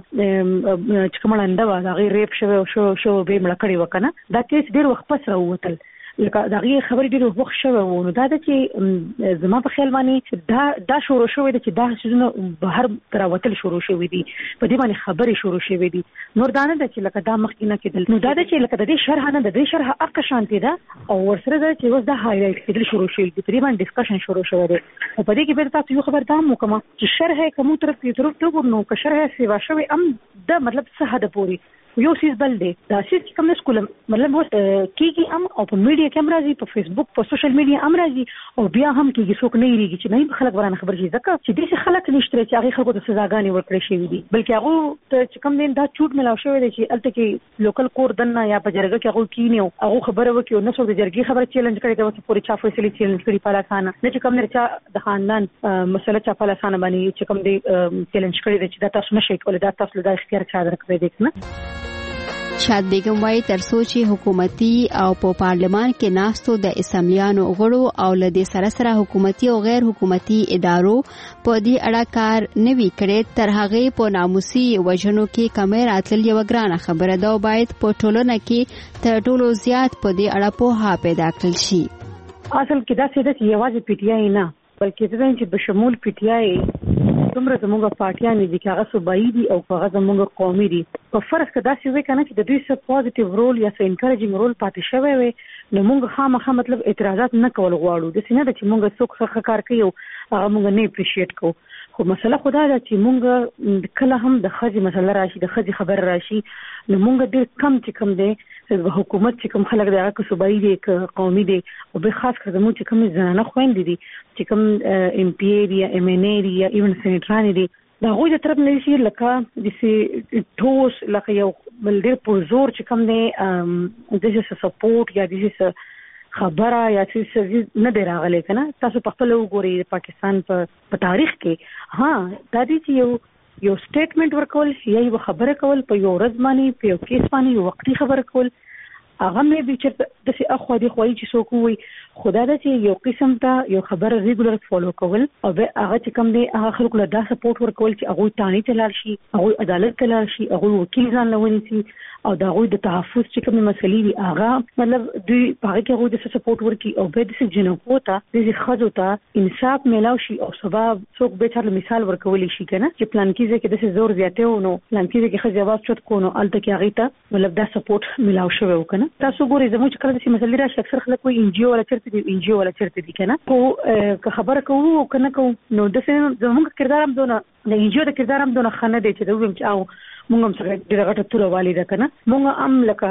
چې کومه ړنده وه د هغې ریپ شوی او شو شو به یې مړه کړې وه که نه، دا کیس ډېر وخت پس راووتل. لکه د هغې خبرې ډېرې وخت شوی وو. نو دا ده چې زما په خیال باندې دا دا شروع شوی ده چې دا څیزونه بهر راوتل شروع شوي دي، په دې باندې خبرې شروع شوي دي. نور دا نه ده چې لکه دا مخکې نه کېدل. نو دا ده چې لکه د دې شرحه نه د دې شرحه هغه شانتې ده او ورسره ده چې اوس دا هایلایټ کېدل شروع شوي دي، په دې باندې ډسکشن شروع شوی دی. او په دې کې بیا تاسو یو خبر دا هم وکړم چې شرحه یې که موږ طرف کې طرف ته وګورو نو که شرحه سیوا شوې هم ده مطلب څه حده پورې یو سیز بل دی. دا سیز چې کوم نه سکول مطلب اوس کېږي هم او په میډیا کې هم راځي، په فیسبوک په سوشل میډیا هم راځي او بیا هم کېږي. څوک نه هېرېږي چې نه خلک ورانه خبر شي ځکه چې داسې خلک نشته چې هغې خلکو ته سزاګانې ورکړې شوي دي، بلکې هغو ته چې کوم دی دا چوټ میلاو شوی دی چې هلته کې لوکل کور دننه یا په جرګه کې هغوی کښېني او هغو خبره وکړي او نه څوک د جرګې خبره چیلنج کړې ده، اوس پورې چا فیصلې چیلنج کړي په لاسانه نه چې کوم دی چا د خاندان مسله چا په لاسانه باندې چې کوم دی چیلنج کړی دی چې دا تاسو نه شئ کولی، دا تاسو له دا اختیار چا درکړی دی که نه. شاد بیگم وای ترڅو چې حکومتي او په پارلمان کې ناستو د اسمبلیانو غړو او له دې سره سره حکومتي او غیر حکومتي ادارو په دې اړه کار نه وی کړی تر هغې په ناموسي وژنو کې کمې راتلل یوه ګرانه خبره ده او باید په ټولنه کې تر ټولو زیات په دې اړه پوهه پیدا کړل شي. اصل کې داسې ده چې یوازې پی ټي آی نه بلکې دا چې بشمول پی ټي آی څومره زموږ پارټیانې دي که هغه صوبایي دي او که هغه زموږ قومي دي، په فرض که داسې وي که نه چې د دوی څه پازیټیو رول یا څه انکریجنګ رول پاتې شوی وي نو موږ خامخا مطلب اعتراضات نه کول غواړو. داسې نه ده چې موږ څوک ښه کار کوي او هغه موږ نه اپریشیټ کوو، خو مسله خو دا ده چې موږ کله هم د ښځې مسله راشي د ښځې خبر راشي نو موږ ډېر کم چې کوم دی حکومت چې کوم خلک دی هغه که صوبایي دی که قومي دی او بیا خاص کر زموږ چې کوم زنانه خویندې دي چې کوم ایم پی ای دي یا ایم این ای دي یا ایون سینیټرانې دي د هغوی د طرف نه شي لکه داسې ټوس لکه یو بل ډېر پرزور چې کوم دی داسې څه سپورټ یا داسې څه خبره یا څه نه دی راغلی که نه. تاسو په خپله وګورئ د پاکستان په تاریخ کې ها دا دی چې یو یو سټیټمنټ ورکول یا یو خبره کول په یو ورځ باندې په یو کیس باندې یو وختي خبره کول هغه مې به چې داسې اخوا دې خوایي چې څوک ووایي خو دا ده چې یو قسم ته یو خبره ریګولر فالو کول او بیا هغه چې کوم دی هغه خلکو له دا سپورټ ورکول چې هغوی تانې ته لاړ شي، هغوی عدالت ته لاړ شي، هغوی وکیل ځان له ونیسي او د هغوی د تحفظ چې کومې مسلې دي هغه مطلب دوی په هغې کې هغوی داسې سپورټ ورکړي او بیا داسې جنکو ته داسې ښځو ته انصاف میلاو شي او سبا څوک بیا چا له مثال ورکولی شي که نه چې پلانکي ځای کې داسې زور زیاتی و نو پلانکي ځای کې ښځې اواز چوت کړو نو هلته کې هغې ته مطلب دا سپورټ میلاو شوی و که نه. تاسو ګورئ زموږ چې کله داسې مسلې راشي اکثر خلک وایي ان جي او والا چېرته دي ان جي او والا چېرته دي که نه، خو که خبره کوو او که نه کوو نو داسې زموږ کردار هم دونه د ان جي او د کردار هم دونه ښه نه دی چې د ووایم چې او مونږ هم سره ډېره غټه توره والې ده که نه. مونږ هم لکه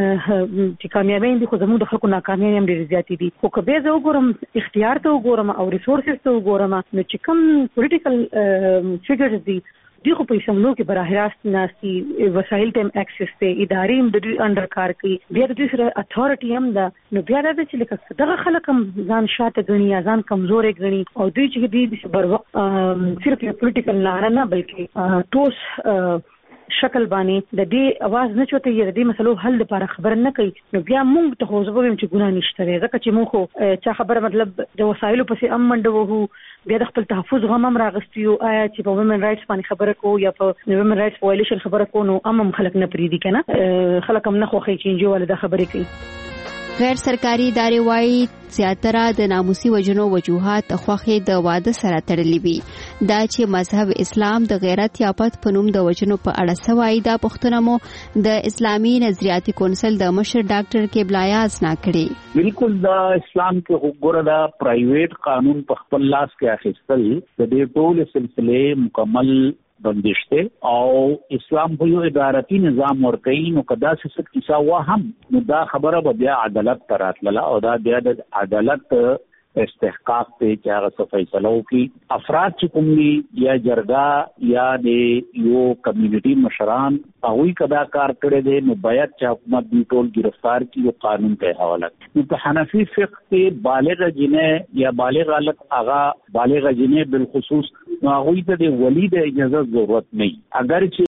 چې کامیابۍ دي خو زموږ د خلکو ناکامیۍ هم ډېرې زیاتې دي، خو که بیا زه وګورم اختیار ته وګورم او ریسورسز ته وګورم نو چې کوم پولیټیکل فیګرز دي دوی خو په اسمبلو کې براه راست ناستي، وسایل ته هم اکسس دی، ادارې هم د دوی انډر کار کوي، بیا د دوی سره اتھارټي هم ده. نو بیا دا ده چې لکه دغه خلک هم ځان شاته ګڼي یا ځان کمزوری ګڼي او دوی چې دوی بر وخت صرف یو پولیټیکل ناره نه بلکې ټوس شکل باندې د دې आवाज نه چوته یې د دې مسلو حل لپاره خبر نه کوي نو بیا موږ ته خو زبویم چې ګناه نشته ځکه چې موږ خو چا خبره مطلب د وسایلو پسې ام منډه وو بیا د خپل تحفظ غم هم راغستیو آیا چې په وومن رائټس باندې خبره کو یا په وومن رائټس وایلیشن خبره کو نو هم خلک نه پریدي کنه خلک هم نه خوخي چې انجو ولدا خبرې کوي غیر سرکاري ادارې وايي زیاتره د ناموسي وجنو وجوهات خوخې د واده سره تړلې وي دا چې مذهب اسلام د غیرت یا پت په نوم د وجنو په اړه سوای دا پښتنه مو د اسلامي نظریاتي کونسل د مشر ډاکټر کبلایاز نا کړي بالکل دا اسلام کې حکومت دا پرایویټ قانون په خپل لاس کې اخیستل د دې ټول سلسله مکمل بندشته او اسلام په یو ادارتي نظام ورکړي نو کدا څه کیسه وا هم نو دا خبره به بیا عدالت تراتله او دا بیا د عدالت استحقاق ته چې هغه فیصله وکړي افراد چې کوم دي یا جرګه یا د یو کمیونټي مشران هغوی کدا کار کړی دی نو باید چې حکومت دې ټول گرفتار کړي او قانون ته حواله نو په حنفي فقه کې بالغ جنې یا بالغ الک هغه بالغ جنې بالخصوص نو هغوی ته د ولی د اجازه ضرورت نه اگر چې